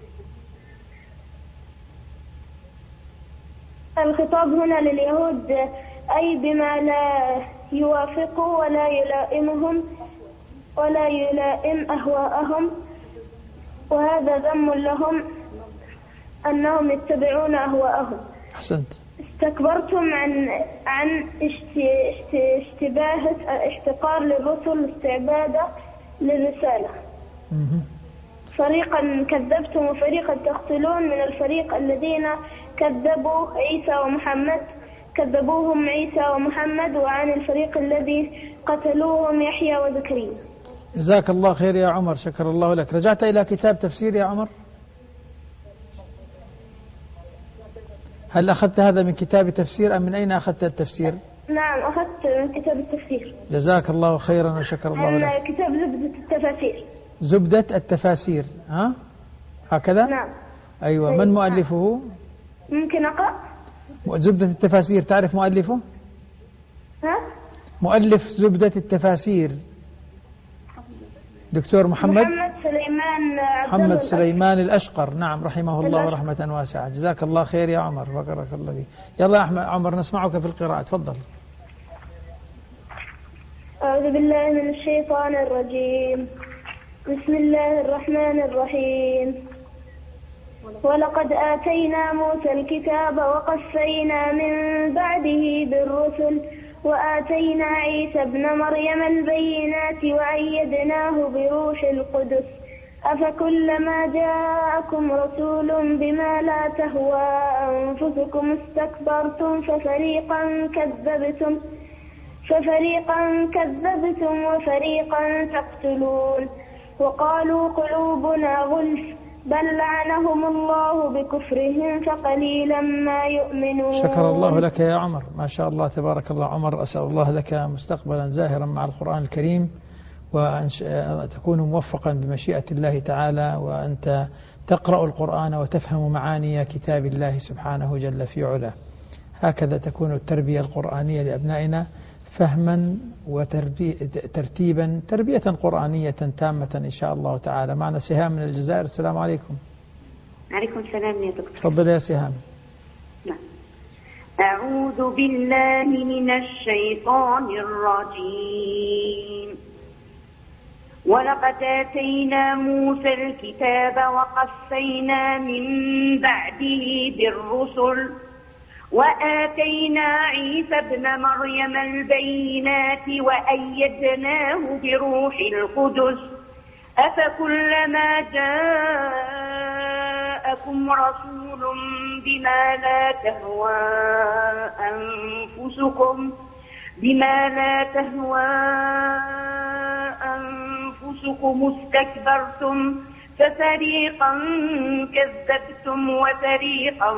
الخطاب هنا لليهود، أي بما لا يوافقه ولا يلائمهم ولا يلائم أهواءهم، وهذا ذم لهم أنهم يتبعون أهواءهم. أحسنت. استكبرتم عن اشتباه احتقار للرسل، استعبادا للرسالة. فريقا كذبتم وفريقا تقتلون. من الفريق الذين كذبوا عيسى ومحمد كذبوهم عيسى ومحمد، وعن الفريق الذي قتلوهم يحيى وزكريا. جزاك الله خير يا عمر، شكر الله لك. رجعت إلى كتاب تفسير يا عمر؟ هل أخذت هذا من كتاب تفسير أم من أين أخذت التفسير؟ نعم، أخذت من كتاب التفسير. جزاك الله خيرا وشكر الله لك. كتاب زبدة التفاسير. زبدة التفاسير، ها؟ هكذا؟ نعم. أيوة. من مؤلفه؟ ممكن أقرأ؟ زبدة التفاسير، تعرف مؤلفه؟ ها؟ مؤلف زبدة التفاسير دكتور محمد سليمان الأشقر. نعم، رحمه الله رحمة واسعة. جزاك الله خير يا عمر، بارك الله فيك. يلا يا أحمد عمر، نسمعك في القراءة، تفضل. أعوذ بالله من الشيطان الرجيم. بسم الله الرحمن الرحيم. ولقد آتينا موسى الكتاب وقفينا من بعده بالرسل، وآتينا عيسى ابن مريم البينات وأيدناه بروح القدس، أفكلما جاءكم رسول بما لا تهوى أنفسكم استكبرتم ففريقا كذبتم وفريقا تقتلون. وقالوا قلوبنا غلف، بل لعنهم الله بكفرهم فقليلا ما يؤمنون. شكر الله لك يا عمر، ما شاء الله تبارك الله. عمر، أسأل الله لك مستقبلا زاهرا مع القرآن الكريم، وأن تكون موفقا بمشيئة الله تعالى، وأنت تقرأ القرآن وتفهم معاني كتاب الله سبحانه جل في علاه. هكذا تكون التربية القرآنية لأبنائنا، فهما وترتيبا، تربية قرآنية تامة إن شاء الله تعالى. معنا سهام من الجزائر. السلام عليكم. عليكم السلام يا دكتور. تفضل يا سهام. نعم. أعوذ بالله من الشيطان الرجيم. ولقد آتينا موسى الكتاب وقفينا من بعده بالرسل، وآتينا عيسى ابن مريم البينات وأيدناه بروح القدس، أفكلما جاءكم رسول بما لا تهوى أنفسكم استكبرتم ففريقا كذبتم وفريقا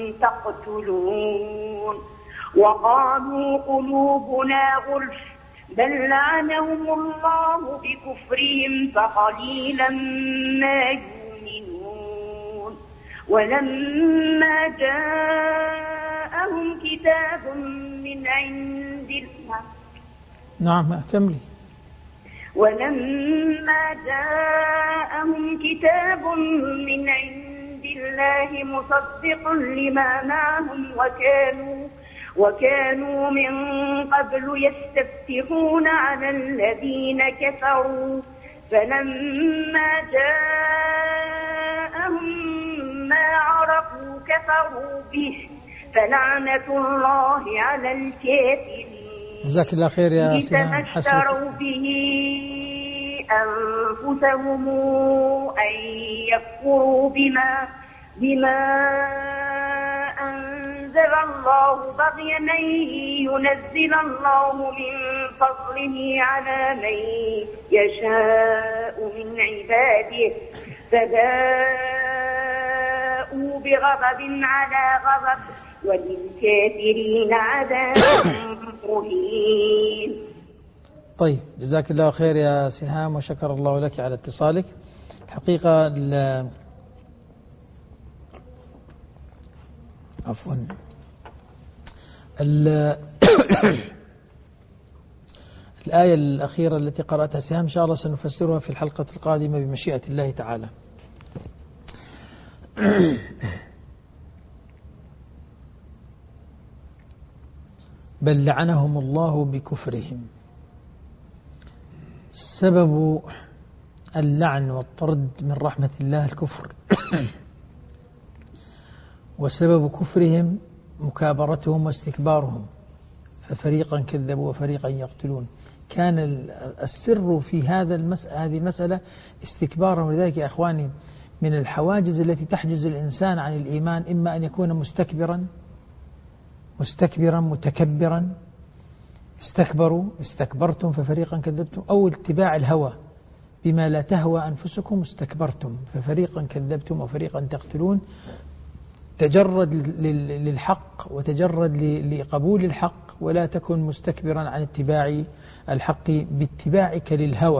تقتلون. وقالوا قلوبنا غلف، بل لعنهم الله بكفرهم فقليلا ما يؤمنون. ولما جاءهم كتاب من عند الله. نعم، كملي. ولما جاءهم كتاب من عند الله مصدق لما معهم وكانوا من قبل يستفتحون على الذين كفروا، فلما جاءهم ما عرفوا كفروا به، فلعنة الله على الكافرين. جزاك الله خير يا سهام. اشتروا به أنفسهم أن يكفروا بما أنزل الله بغيا أن ينزل الله من فضله على من يشاء من عباده، فباءوا بغضب على غضب، وللكافرين عذاب مهين. طيب، جزاك الله خير يا سهام، وشكر الله لك على اتصالك. الحقيقة عفوا الآية الأخيرة التي قرأتها سهام إن شاء الله سنفسرها في الحلقة القادمة بمشيئة الله تعالى. بل لعنهم الله بكفرهم. سبب اللعن والطرد من رحمة الله الكفر وسبب كفرهم مكابرتهم واستكبارهم، ففريقا كذبوا وفريقا يقتلون. كان السر في هذه المسألة استكبارهم. ولذلك يا أخواني من الحواجز التي تحجز الإنسان عن الإيمان إما أن يكون مستكبرا متكبرا، استكبرتم ففريقا كذبتم، أو اتباع الهوى بما لا تهوى أنفسكم استكبرتم ففريقا كذبتم وفريقا تقتلون. تجرد للحق وتجرد لقبول الحق، ولا تكن مستكبرا عن اتباع الحق باتباعك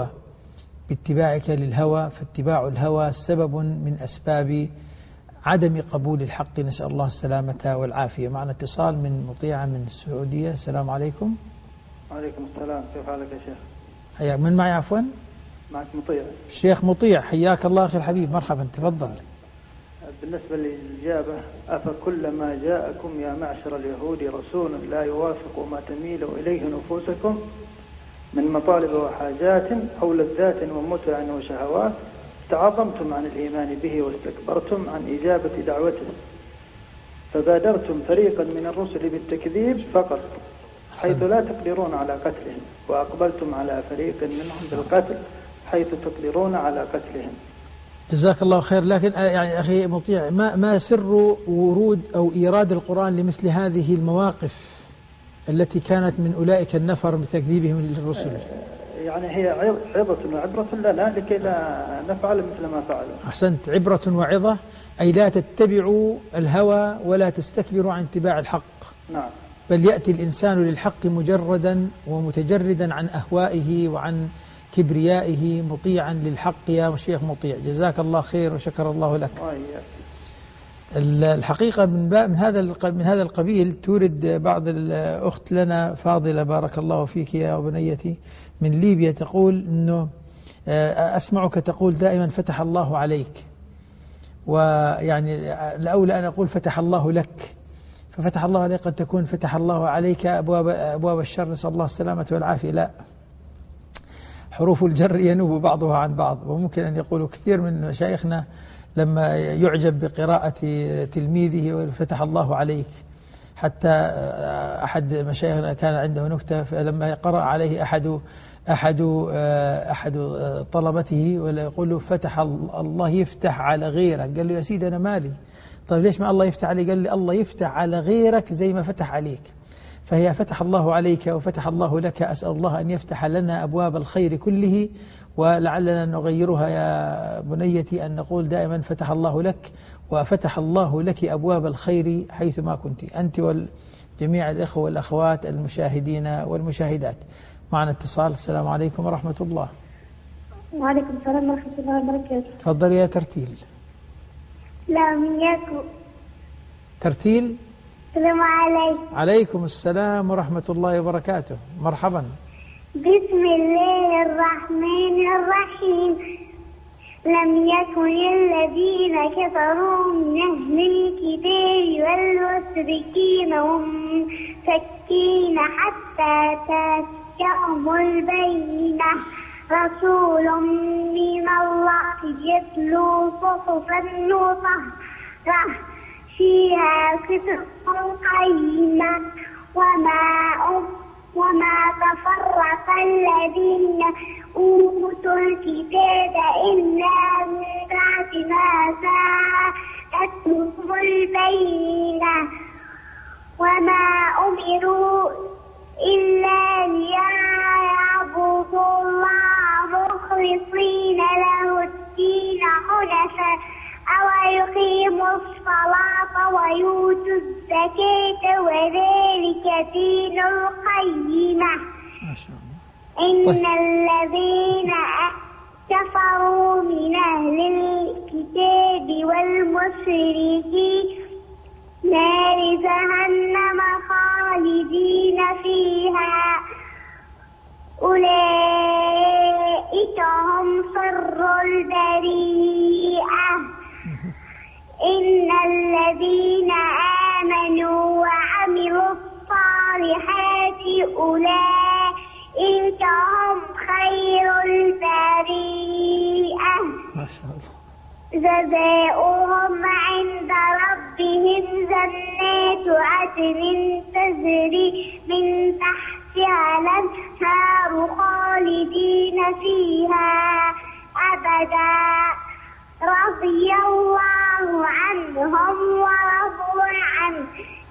للهوى، فاتباع الهوى سبب من أسباب عدم قبول الحق. نسأل الله السلامة والعافية. معنا اتصال من مطيعة من السعودية. السلام عليكم. وعليكم السلام، كيف حالك يا شيخ؟ حياك. من معي عفوا؟ معك مطيع. الشيخ مطيع، حياك الله أخي الحبيب، مرحبا، تفضل. بالنسبة للإجابة، أفكلما جاءكم يا معشر اليهود رسول لا يوافق ما تميل إليه نفوسكم من مطالب وحاجات أو لذات ومتع وشهوات تعظمتم عن الإيمان به واستكبرتم عن إجابة دعوته، فبادرتم فريقا من الرسل بالتكذيب فقط حيث لا تقدرون على قتلهم، وأقبلتم على فريق منهم بالقتل حيث تقدرون على قتلهم. جزاك الله خير. لكن يعني أخي مطيع، ما سر ورود أو إيراد القرآن لمثل هذه المواقف التي كانت من أولئك النفر بتكذيبهم للرسل؟ يعني هي عظة وعبرة لنا لكي لا نفعل مثل ما فعلوا. أحسنت، عبرة وعظة، أي لا تتبعوا الهوى ولا تستكبروا عن اتباع الحق. نعم. بل يأتي الإنسان للحق مجردا ومتجردا عن أهوائه وعن كبريائه مطيعا للحق. يا شيخ مطيع جزاك الله خير وشكر الله لك. الحقيقة من هذا القبيل تورد بعض الأخت لنا فاضلة بارك الله فيك يا بنيتي من ليبيا، تقول إنه أسمعك تقول دائما فتح الله عليك، ويعني الأولى أن أقول فتح الله لك، ففتح الله عليك قد تكون فتح الله عليك أبواب الشر، نسأل الله السلامة والعافية. لا، حروف الجر ينوب بعضها عن بعض، وممكن أن يقولوا كثير من مشايخنا لما يعجب بقراءة تلميذه فتح الله عليك. حتى أحد مشايخنا كان عنده نكتة، فلما قرأ عليه أحد طلبته ولا يقول له فتح الله يفتح على غيرك، قال له يا سيدي أنا مالي، طيب ليش ما الله يفتح علي؟ قال لي الله يفتح على غيرك زي ما فتح عليك. فهي فتح الله عليك وفتح الله لك، أسأل الله أن يفتح لنا أبواب الخير كله، ولعلنا نغيرها يا بنيتي أن نقول دائما فتح الله لك وفتح الله لك أبواب الخير حيثما كنت أنت وجميع الإخوة والأخوات المشاهدين والمشاهدات. معنا اتصال. السلام عليكم ورحمة الله. وعليكم السلام ورحمة الله وبركاته. تفضل يا ترتيل. السلام عليكم. ترتيل. السلام عليكم. عليكم السلام ورحمة الله وبركاته، مرحبا. بسم الله الرحمن الرحيم. لم يكن الذين كفروا من أهل الكتاب والمشركين منفكين حتى تأتيهم البينة، رسول من الله يتلو صحفا مطهرة فيها كتب قيمة وما تفرق الذين أوتوا الكتاب إلا من بعد ما جاءتهم البينة، وما أمروا إلا ليعبدوا الله مخلصين له الدين حنفاء ويقيموا الصلاة ويؤتوا الزكاة وذلك دين القيمة. إن الذين كفروا من أهل الكتاب والمشركين نار جهنم خالدين فيها أولئك هم شر البريئة. إن الذين آمنوا وعملوا الصالحات أولئك هم خير جزاؤهم عند ربهم جنات عدن تجري من تحتها الأنهار خالدين فيها أبدا رضي الله عنهم ورضوا عنه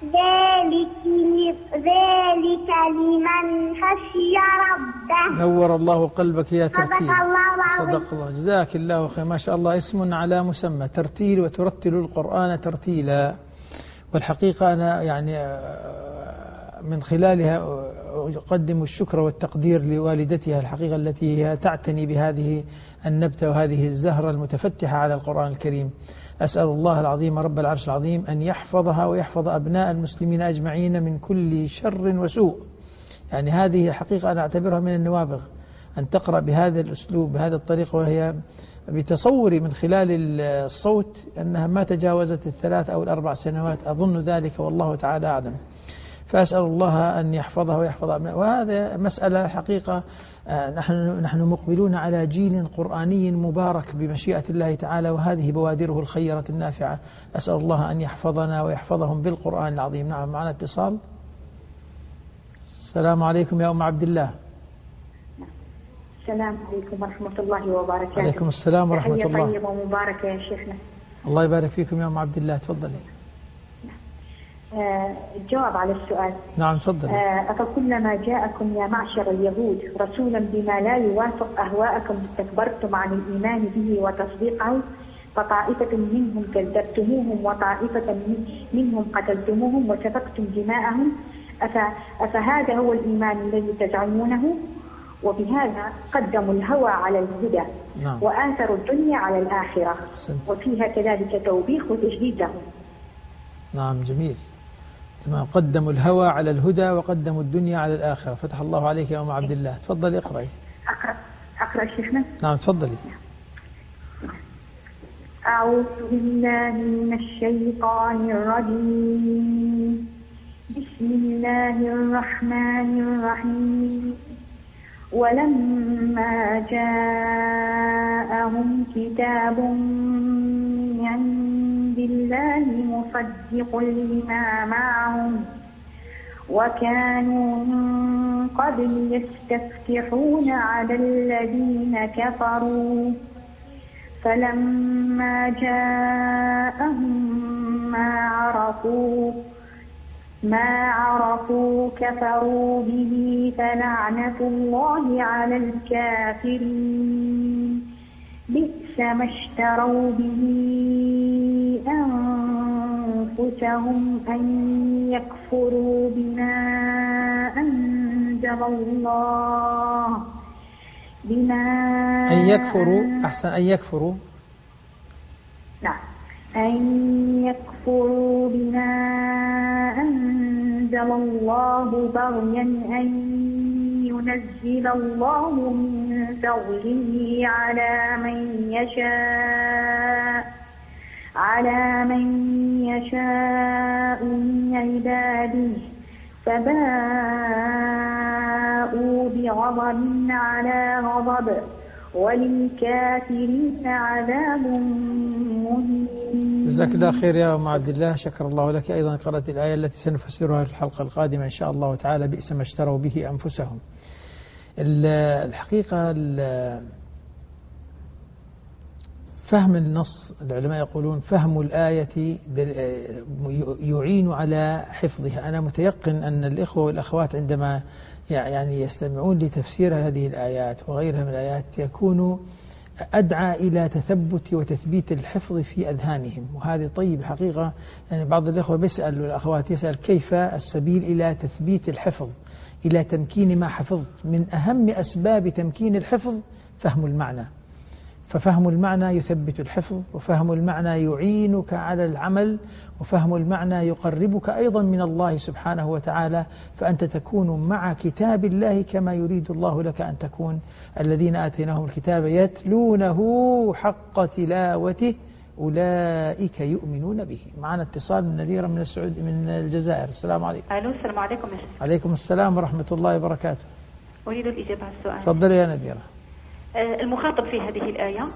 ذلك لمن خشي ربه. نور الله قلبك يا ترتيل. صدق الله العظيم. صدق الله، جزاك الله خير. ما شاء الله، اسم على مسمى، ترتيل، وترتل القرآن ترتيلا. والحقيقة أنا يعني من خلالها أقدم الشكر والتقدير لوالدتها الحقيقة التي هي تعتني بهذه النبتة وهذه الزهرة المتفتحة على القرآن الكريم. أسأل الله العظيم رب العرش العظيم أن يحفظها ويحفظ أبناء المسلمين أجمعين من كل شر وسوء. يعني هذه حقيقة أنا أعتبرها من النوابغ أن تقرأ بهذا الأسلوب بهذه الطريقة، وهي بتصوري من خلال الصوت أنها ما تجاوزت 3 أو 4 سنوات أظن ذلك، والله تعالى أعلم. فأسأل الله أن يحفظها ويحفظ أبنائها. وهذا مسألة حقيقة نحن مقبلون على جيل قرآني مبارك بمشيئة الله تعالى، وهذه بوادره الخيرة النافعة. أسأل الله أن يحفظنا ويحفظهم بالقرآن العظيم. نعم، معنا اتصال. السلام عليكم يا أم عبد الله. السلام عليكم ورحمة الله وبركاته. عليكم السلام ورحمة الله. تحية طيبة ومباركة يا شيخنا. الله يبارك فيكم يا أم عبد الله، تفضلي. الجواب على السؤال. نعم تفضلي. أفكلما جاءكم يا معشر اليهود رسولا بما لا يوافق أهواءكم استكبرتم عن الإيمان به وتصديقه فطائفة منهم كذبتموهم وطائفة منهم قتلتموهم وسفكتم دماءهم أفهذا هو الإيمان الذي تزعمونه؟ وبهذا قدموا الهوى على الهدى. نعم. وآثروا الدنيا على الآخرة. وفيها كذلك توبيخ وتجديد لهم. نعم جميل. تمام، قدموا الهوى على الهدى وقدموا الدنيا على الآخرة. فتح الله عليك يا أم عبد الله. تفضلي اقرأي. أقرأ شيخنا؟ نعم تفضلي. أعوذ بالله من الشيطان الرجيم. بسم الله الرحمن الرحيم. ولما جاءهم كتاب من عند الله مصدق لما معهم وكانوا من قبل يستفتحون على الذين كفروا فلما جاءهم ما عرفوا كفروا به فلعنة الله على الكافرين. بئس ما اشتروا به أنفسهم أن يكفروا بما أنزل الله أن يكفروا. أحسن، أن يكفروا. نعم، أن يكفروا بما أنزل الله بغيا أن ينزل الله من فضله على من يشاء من عباده فباءوا بغضب على غضب وللكافرين عذاب مهين. جزاك الله خير يا أم عبد الله، شكر الله لك. أيضا قرأت الآية التي سنفسرها في الحلقة القادمة إن شاء الله تعالى. بئس ما اشتروا به أنفسهم. الحقيقة فهم النص، العلماء يقولون فهم الآية يعين على حفظها. أنا متيقن أن الإخوة والأخوات عندما يعني يستمعون لتفسير هذه الآيات وغيرها من الآيات يكون أدعى إلى تثبت وتثبيت الحفظ في أذهانهم، وهذه طيب حقيقة. يعني بعض الإخوة بيسأل والأخوات يسأل كيف السبيل إلى تثبيت الحفظ، إلى تمكين ما حفظت. من أهم أسباب تمكين الحفظ فهم المعنى، ففهم المعنى يثبت الحفظ، وفهم المعنى يعينك على العمل، وفهم المعنى يقربك أيضا من الله سبحانه وتعالى، فأنت تكون مع كتاب الله كما يريد الله لك أن تكون. الذين آتيناهم الكتاب يتلونه حق تلاوته أولئك يؤمنون به. معنا اتصال من نذيرة من الجزائر. السلام عليكم. ألو، السلام عليكم. عليكم السلام ورحمة الله وبركاته. أريد الإجابة على السؤال. تفضلي يا نذيرة. المخاطب في هذه الآية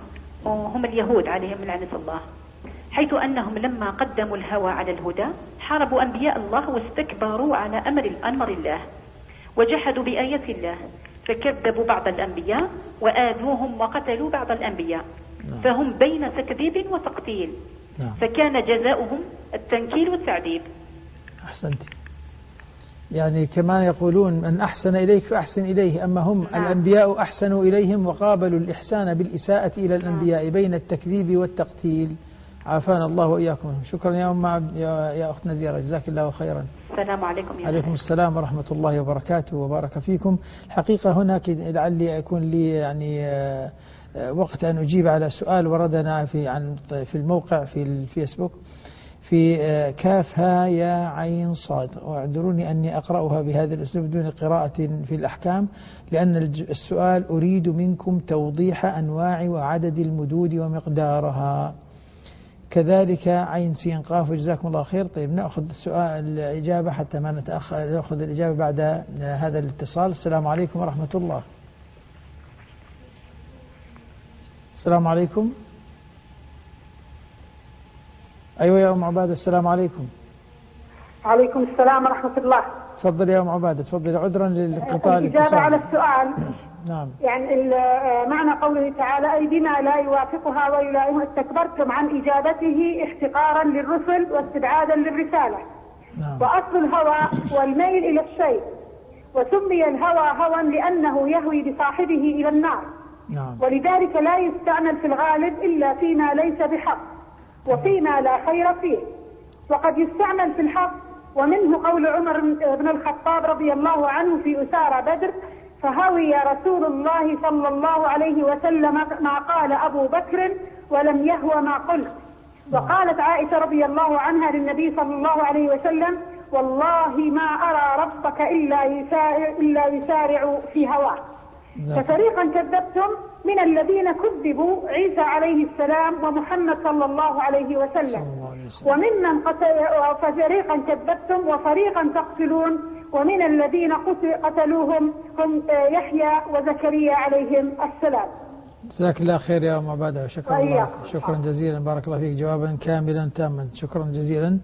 هم اليهود عليهم لعنة الله، حيث أنهم لما قدموا الهوى على الهدى حاربوا أنبياء الله واستكبروا على أمر الله وجحدوا بآيات الله، فكذبوا بعض الأنبياء وآذوهم وقتلوا بعض الأنبياء، فهم بين تكذيب وتقتيل، فكان جزاؤهم التنكيل والتعذيب. أحسنت. يعني كما يقولون من أحسن إليك فأحسن إليه، أما هم الأنبياء أحسنوا إليهم وقابلوا الإحسان بالإساءة إلى الأنبياء بين التكذيب والتقتيل. عافانا الله وإياكم. شكرا يا أخت نذيرة، جزاك الله خيرا. السلام عليكم. عليكم السلام ورحمة الله وبركاته وبارك فيكم. الحقيقة هناك لعلي يكون لي يعني وقت أن أجيب على سؤال وردنا في الموقع في الفيسبوك في كاف ها يا عين صاد، واعذروني أني أقرأها بهذا الأسلوب دون قراءة في الأحكام، لأن السؤال أريد منكم توضيح أنواع وعدد المدود ومقدارها. كذلك عين سين قاف، جزاكم الله خير. طيب نأخذ السؤال الإجابة حتى ما نتأخر، نأخذ الإجابة بعد هذا الاتصال. السلام عليكم ورحمة الله. السلام عليكم. أيوة يا أم عبادة، السلام عليكم. عليكم السلام ورحمة الله. تفضل يا أم عبادة، تفضل. عذرا للقطاع. الإجابة على السؤال. نعم. يعني معنى قوله تعالى أي بما لا يوافقها ويلائمه استكبرتم عن إجابته احتقارا للرسل واستبعادا للرسالة. نعم. وأصل الهوى والميل إلى الشيء، وسمي الهوى هوى لأنه يهوي بصاحبه إلى النار. نعم. ولذلك لا يستعمل في الغالب إلا فيما ليس بحق وفيما لا خير فيه، وقد يستعمل في الحق، ومنه قول عمر بن الخطاب رضي الله عنه في أسارى بدر: فهوي رسول الله صلى الله عليه وسلم ما قال أبو بكر ولم يهوى ما قلت. وقالت عائشة رضي الله عنها للنبي صلى الله عليه وسلم: والله ما أرى ربك إلا يسارع في هواه. ففريقا كذبتم من الذين كذبوا عيسى عليه السلام ومحمد صلى الله عليه وسلم، وممن ففريقا كذبتم وفريقا تقتلون، ومن الذين قتلوهم هم يحيى وزكريا عليهم السلام. جزاك الله خير يا أم عبادة، شكرا جزيلا، بارك الله فيك، جوابا كاملا تاما، شكرا جزيلا.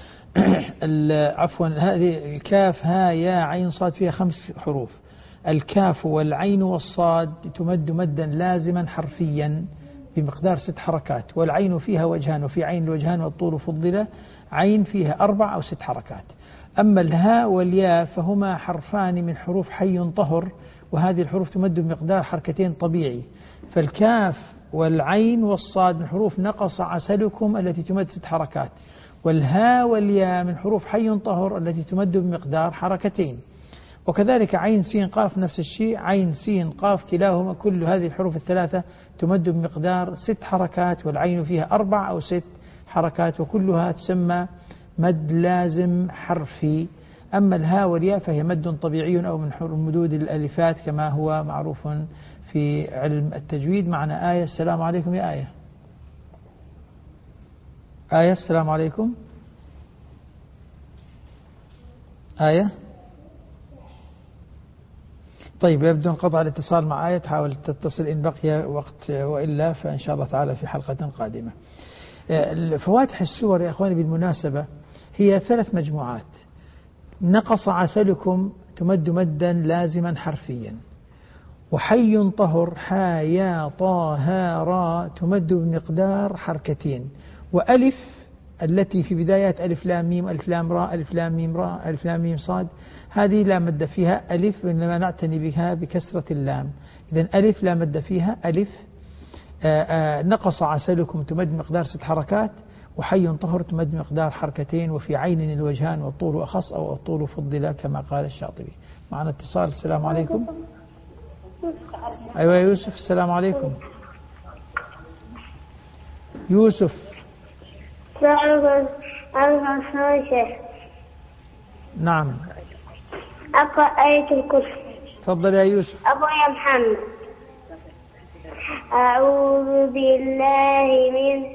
عفوا، هذه الكاف ها يا عين صاد فيها 5 حروف. الكاف والعين والصاد تمد مدا لازما حرفيا بمقدار 6 حركات، والعين فيها وجهان، وفي عين الوجهان والطول فضل، عين فيها 4 أو 6 حركات. أما الهاء والياء فهما حرفان من حروف حي طهر، وهذه الحروف تمد بمقدار حركتين طبيعي. فالكاف والعين والصاد من حروف نقص عسلكم التي تمد 6 حركات، والهاء والياء من حروف حي طهر التي تمد بمقدار حركتين. وكذلك عين سين قاف نفس الشيء، عين سين قاف كلاهما كل هذه الحروف الثلاثة تمد بمقدار 6 حركات، والعين فيها 4 أو 6 حركات، وكلها تسمى مد لازم حرفي. أما الهاء والياء فهي مد طبيعي أو من مدود الألفات كما هو معروف في علم التجويد. معنا آية. السلام عليكم يا آية. آية السلام عليكم. آية. طيب، يبدو انقطع الاتصال مع آية، تحاول تتصل إن بقي وقت، وإلا فإن شاء الله تعالى في حلقة قادمة. فواتح السور يا أخواني بالمناسبة هي 3 مجموعات. نقص عسلكم تمد مدا لازما حرفيا، وحي طهر حا يا طا ها را تمد بمقدار حركتين، وألف التي في بدايات ألف لام ميم ألف لام را ألف لام ميم را ألف لام ميم صاد، هذه لا مد فيها ألف، إنما نعتني بها بكسرة اللام. إذن ألف لا مد فيها ألف. نقص عسلكم تمد مقدار 6 حركات، وحي طهر تمد مقدار حركتين، وفي عين الوجهان والطول أخص أو الطول فضل كما قال الشاطبي. معنا اتصال. السلام عليكم. أيوة يوسف. السلام عليكم يوسف. نعم. أقرأ آية الكرسي. تفضل يا يوسف. أبو يا محمد. أعوذ بالله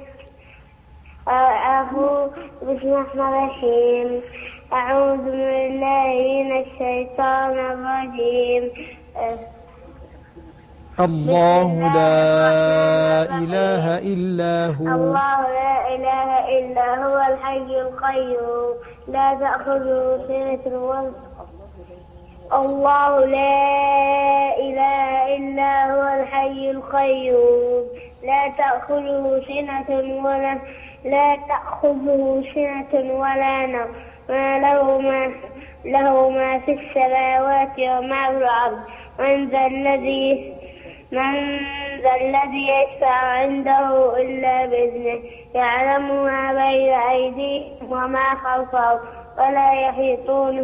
بسم الله الرحمن الرحيم. أعوذ بالله من الشيطان الرجيم. الله لا إله إلا هو. الله لا إله إلا هو الحي القيوم لا تأخذه سنة ولا الله لا إله إلا هو الحي القيوم لا تأخذه سنة ولا نوم له ما في السماوات وما في الأرض من ذا الذي يشفع عنده إلا بإذنه يعلم ما بين أيديهم وما خلفهم ولا يحيطون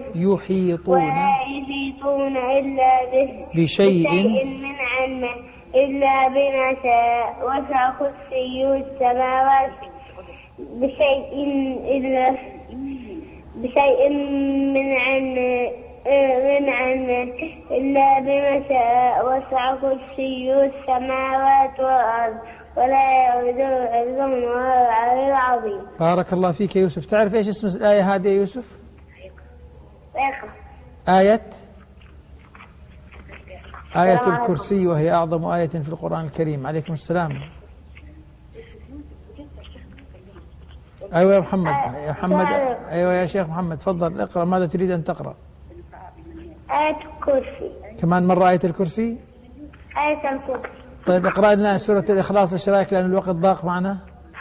إلا بشيء من علمه إلا بما شاء وسع كرسيه السماوات بشيء من علمه إلا بما شاء وسع كرسيه السماوات والأرض ولا يؤوده حفظهما وهو العلي العظيم. بارك الله فيك يا يوسف. تعرف ايش اسم الآية هذه يا يوسف؟ آية الكرسي وهي أعظم آية في القرآن الكريم. عليكم السلام. أيوة يا محمد أيوة يا شيخ محمد تفضل اقرأ. ماذا تريد أن تقرأ؟ آية الكرسي. كمان مرة آية الكرسي. آية الكرسي. طيب اقرأ لنا سورة الإخلاص ايش رايك لأن الوقت ضاق معنا.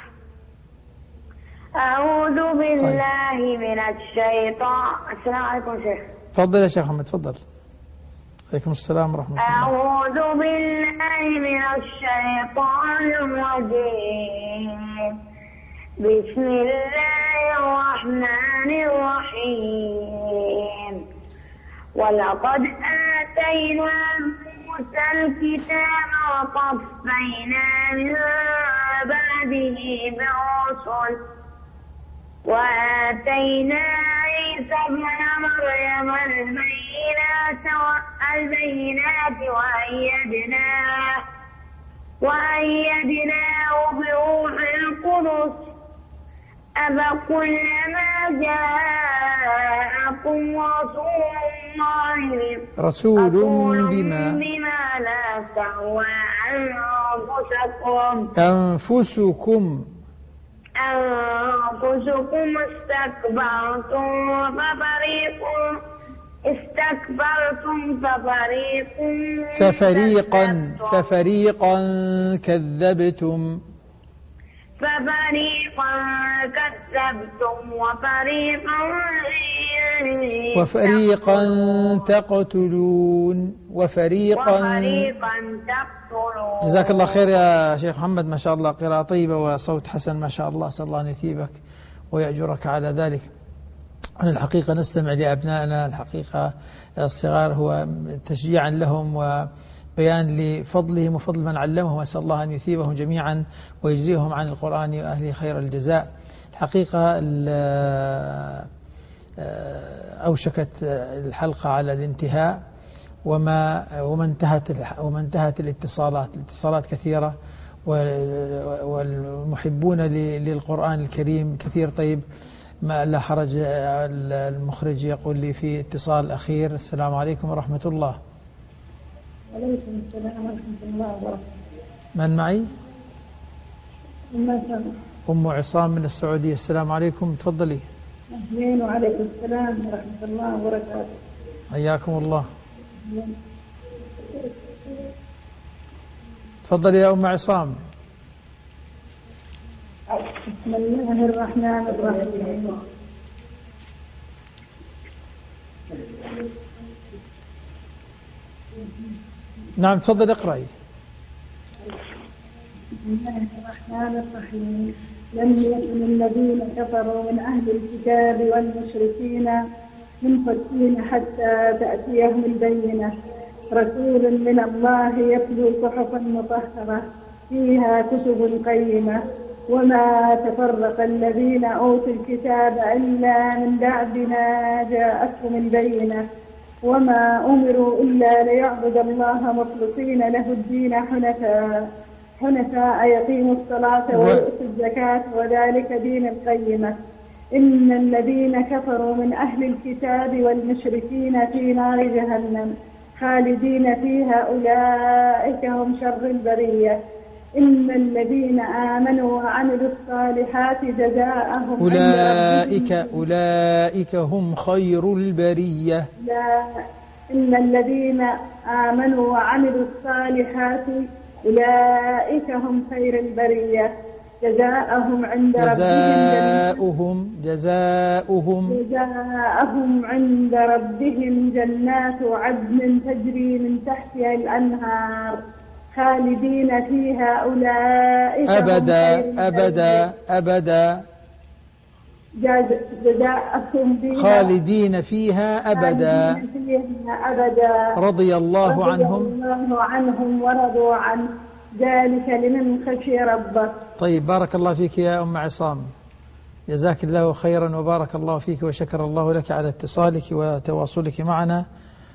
أعوذ بالله من الشيطان. السلام عليكم شيخ. تفضل يا شيخ محمد تفضل. عليكم السلام ورحمة الله. أعوذ بالله من الشيطان الرجيم. بسم الله الرحمن الرحيم. ولقد آتينا موسى الكتاب وقفينا من بعده بالرسل وآتينا عيسى ابن مريم البينات وأيدناه بروح القدس أفكلما جاءكم رسول بما لا تهوى أنفسكم استكبرتم ففريقا كذبتم وفريقا تقتلون جزاك الله خير يا شيخ محمد. ما شاء الله قراءة طيبة وصوت حسن ما شاء الله. أسأل الله أن يثيبك ويأجرك على ذلك. أنا الحقيقة نستمع لأبنائنا الحقيقة الصغار هو تشجيعا لهم وبيان لفضلهم وفضل من علمهم. أسأل الله أن يثيبهم جميعا ويجزيهم عن القرآن وأهله خير الجزاء. الحقيقة أوشكت الحلقة على الانتهاء وما انتهت الاتصالات كثيرة والمحبون للقرآن الكريم كثير. طيب ما لا حرج. المخرج يقول لي في اتصال أخير. السلام عليكم ورحمة الله. وعليكم السلام ورحمة الله وبركاته. من معي؟ أم عصام من السعودية. السلام عليكم تفضلي. أهلين وعليكم السلام ورحمة الله وبركاته. حياكم الله. تفضلي يا أم عصام. بسم الله الرحمن الرحيم. نعم تفضل اقرأي. بسم الله الرحمن الرحيم. لم يكن الذين كفروا من أهل الكتاب والمشركين منفكين حتى تأتيهم البينة رسول من الله يتلو صحفا مطهرة فيها كتب قيمة وما تفرق الذين أوتوا الكتاب إلا من بعد ما جاءتهم البينة وما أمروا إلا ليعبدوا الله مخلصين له الدين حنفاء يقيموا الصلاة ويؤتوا الزكاة وذلك دين القيمة. إن الذين كفروا من أهل الكتاب والمشركين في نار جهنم خالدين فيها أولئك هم شر البرية إن الذين آمنوا وعملوا الصالحات جزاءهم أولئك هم خير البرية. إن الذين آمنوا وعملوا الصالحات أولئك هم خير البرية جزاءهم عند جزاؤهم عند ربهم جنات عدن تجري من تحتها الأنهار خالدين فيها أولئك أبدا جزاءهم فيها خالدين فيها أبدا رضي الله عنهم ورضوا عنه ذلك لمن خشي ربه. طيب، بارك الله فيك يا أم عصام، جزاك الله خيرا وبارك الله فيك وشكر الله لك على اتصالك وتواصلك معنا.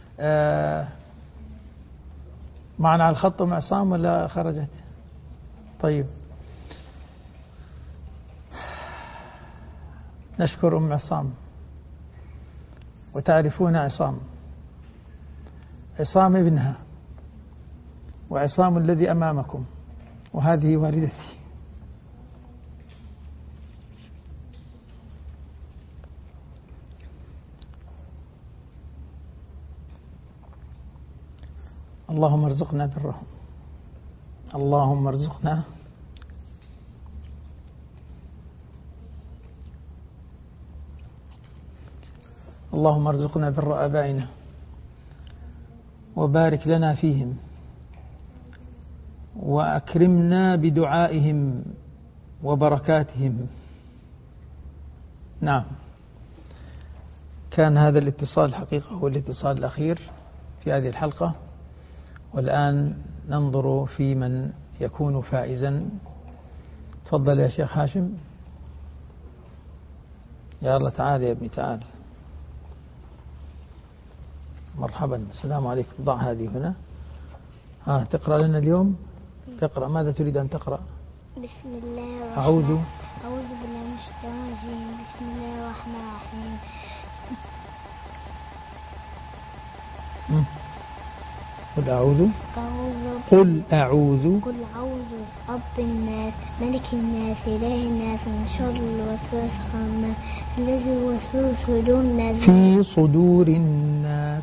معنا على الخط أم عصام ولا خرجت؟ طيب، نشكر أم عصام. وتعرفون عصام ابنها وعصام الذي أمامكم، وهذه والدتي. اللهم ارزقنا برهم، اللهم ارزقنا اللهم ارزقنا بر آبائنا وبارك لنا فيهم وأكرمنا بدعائهم وبركاتهم. نعم، كان هذا الاتصال حقيقة هو الاتصال الأخير في هذه الحلقة، والآن ننظر في من يكون فائزا. تفضل يا شيخ هاشم. يا الله، تعال يا ابني، تعال. مرحبا، السلام عليكم. ضع هذه هنا. تقرأ لنا اليوم. تقرأ، ماذا تريد أن تقرأ؟ بسم الله أعوذ بالله من الشيطان الرجيم. بسم الله الرحمن الرحيم. قل أعوذ برب الناس ملك الناس إله الناس من شر الوسواس الخناس الذي يوسوس في صدور الناس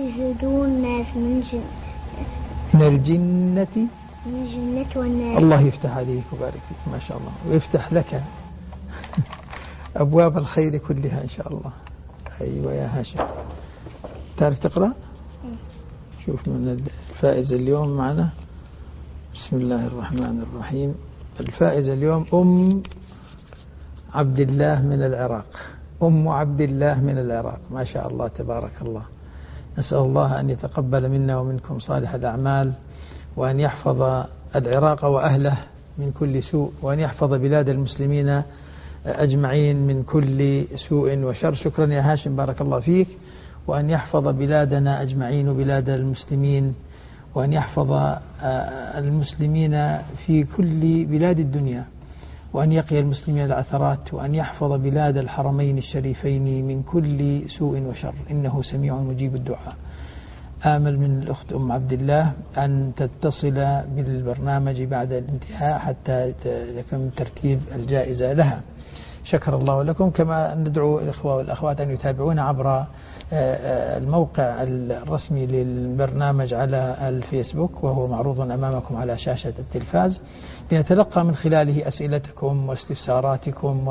من الجنة والناس. الله يفتح عليك وبارك فيك، ما شاء الله، ويفتح لك أبواب الخير كلها إن شاء الله. أيوة يا هاشم، تعرف تقرأ؟ شوف من الفائز اليوم معنا. بسم الله الرحمن الرحيم. الفائز اليوم أم عبد الله من العراق. ما شاء الله تبارك الله. نسأل الله أن يتقبل منا ومنكم صالح الأعمال، وأن يحفظ العراق وأهله من كل سوء، وأن يحفظ بلاد المسلمين أجمعين من كل سوء وشر. شكرا يا هاشم، بارك الله فيك. وأن يحفظ بلادنا أجمعين وبلاد المسلمين، وأن يحفظ المسلمين في كل بلاد الدنيا، وأن يقي المسلمين العثرات، وأن يحفظ بلاد الحرمين الشريفين من كل سوء وشر، إنه سميع مجيب الدعاء. آمل من الأخت أم عبد الله أن تتصل بالبرنامج بعد الانتهاء حتى يتم ترتيب الجائزة لها. شكر الله لكم. كما ندعو الإخوة والأخوات أن يتابعونا عبر الموقع الرسمي للبرنامج على الفيسبوك، وهو معروض أمامكم على شاشة التلفاز، لنتلقى من خلاله أسئلتكم واستفساراتكم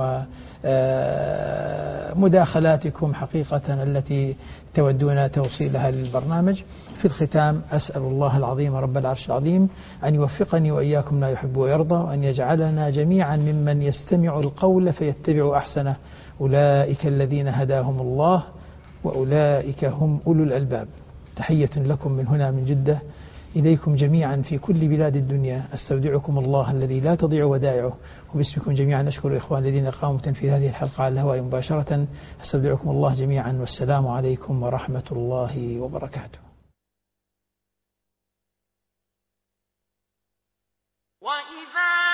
ومداخلاتكم حقيقة التي تودون توصيلها للبرنامج. في الختام، أسأل الله العظيم رب العرش العظيم أن يوفقني وإياكم ما يحب ويرضى، وأن يجعلنا جميعا ممن يستمع القول فيتبع أحسنه. أولئك الذين هداهم الله وأولئك هم أولو الألباب. تحية لكم من هنا من جدة إليكم جميعا في كل بلاد الدنيا. أستودعكم الله الذي لا تضيع ودائعه، وباسمكم جميعا أشكر الإخوان الذين قاموا بتنفيذ هذه الحلقة على الهواء مباشرة. أستودعكم الله جميعا، والسلام عليكم ورحمة الله وبركاته. وإذا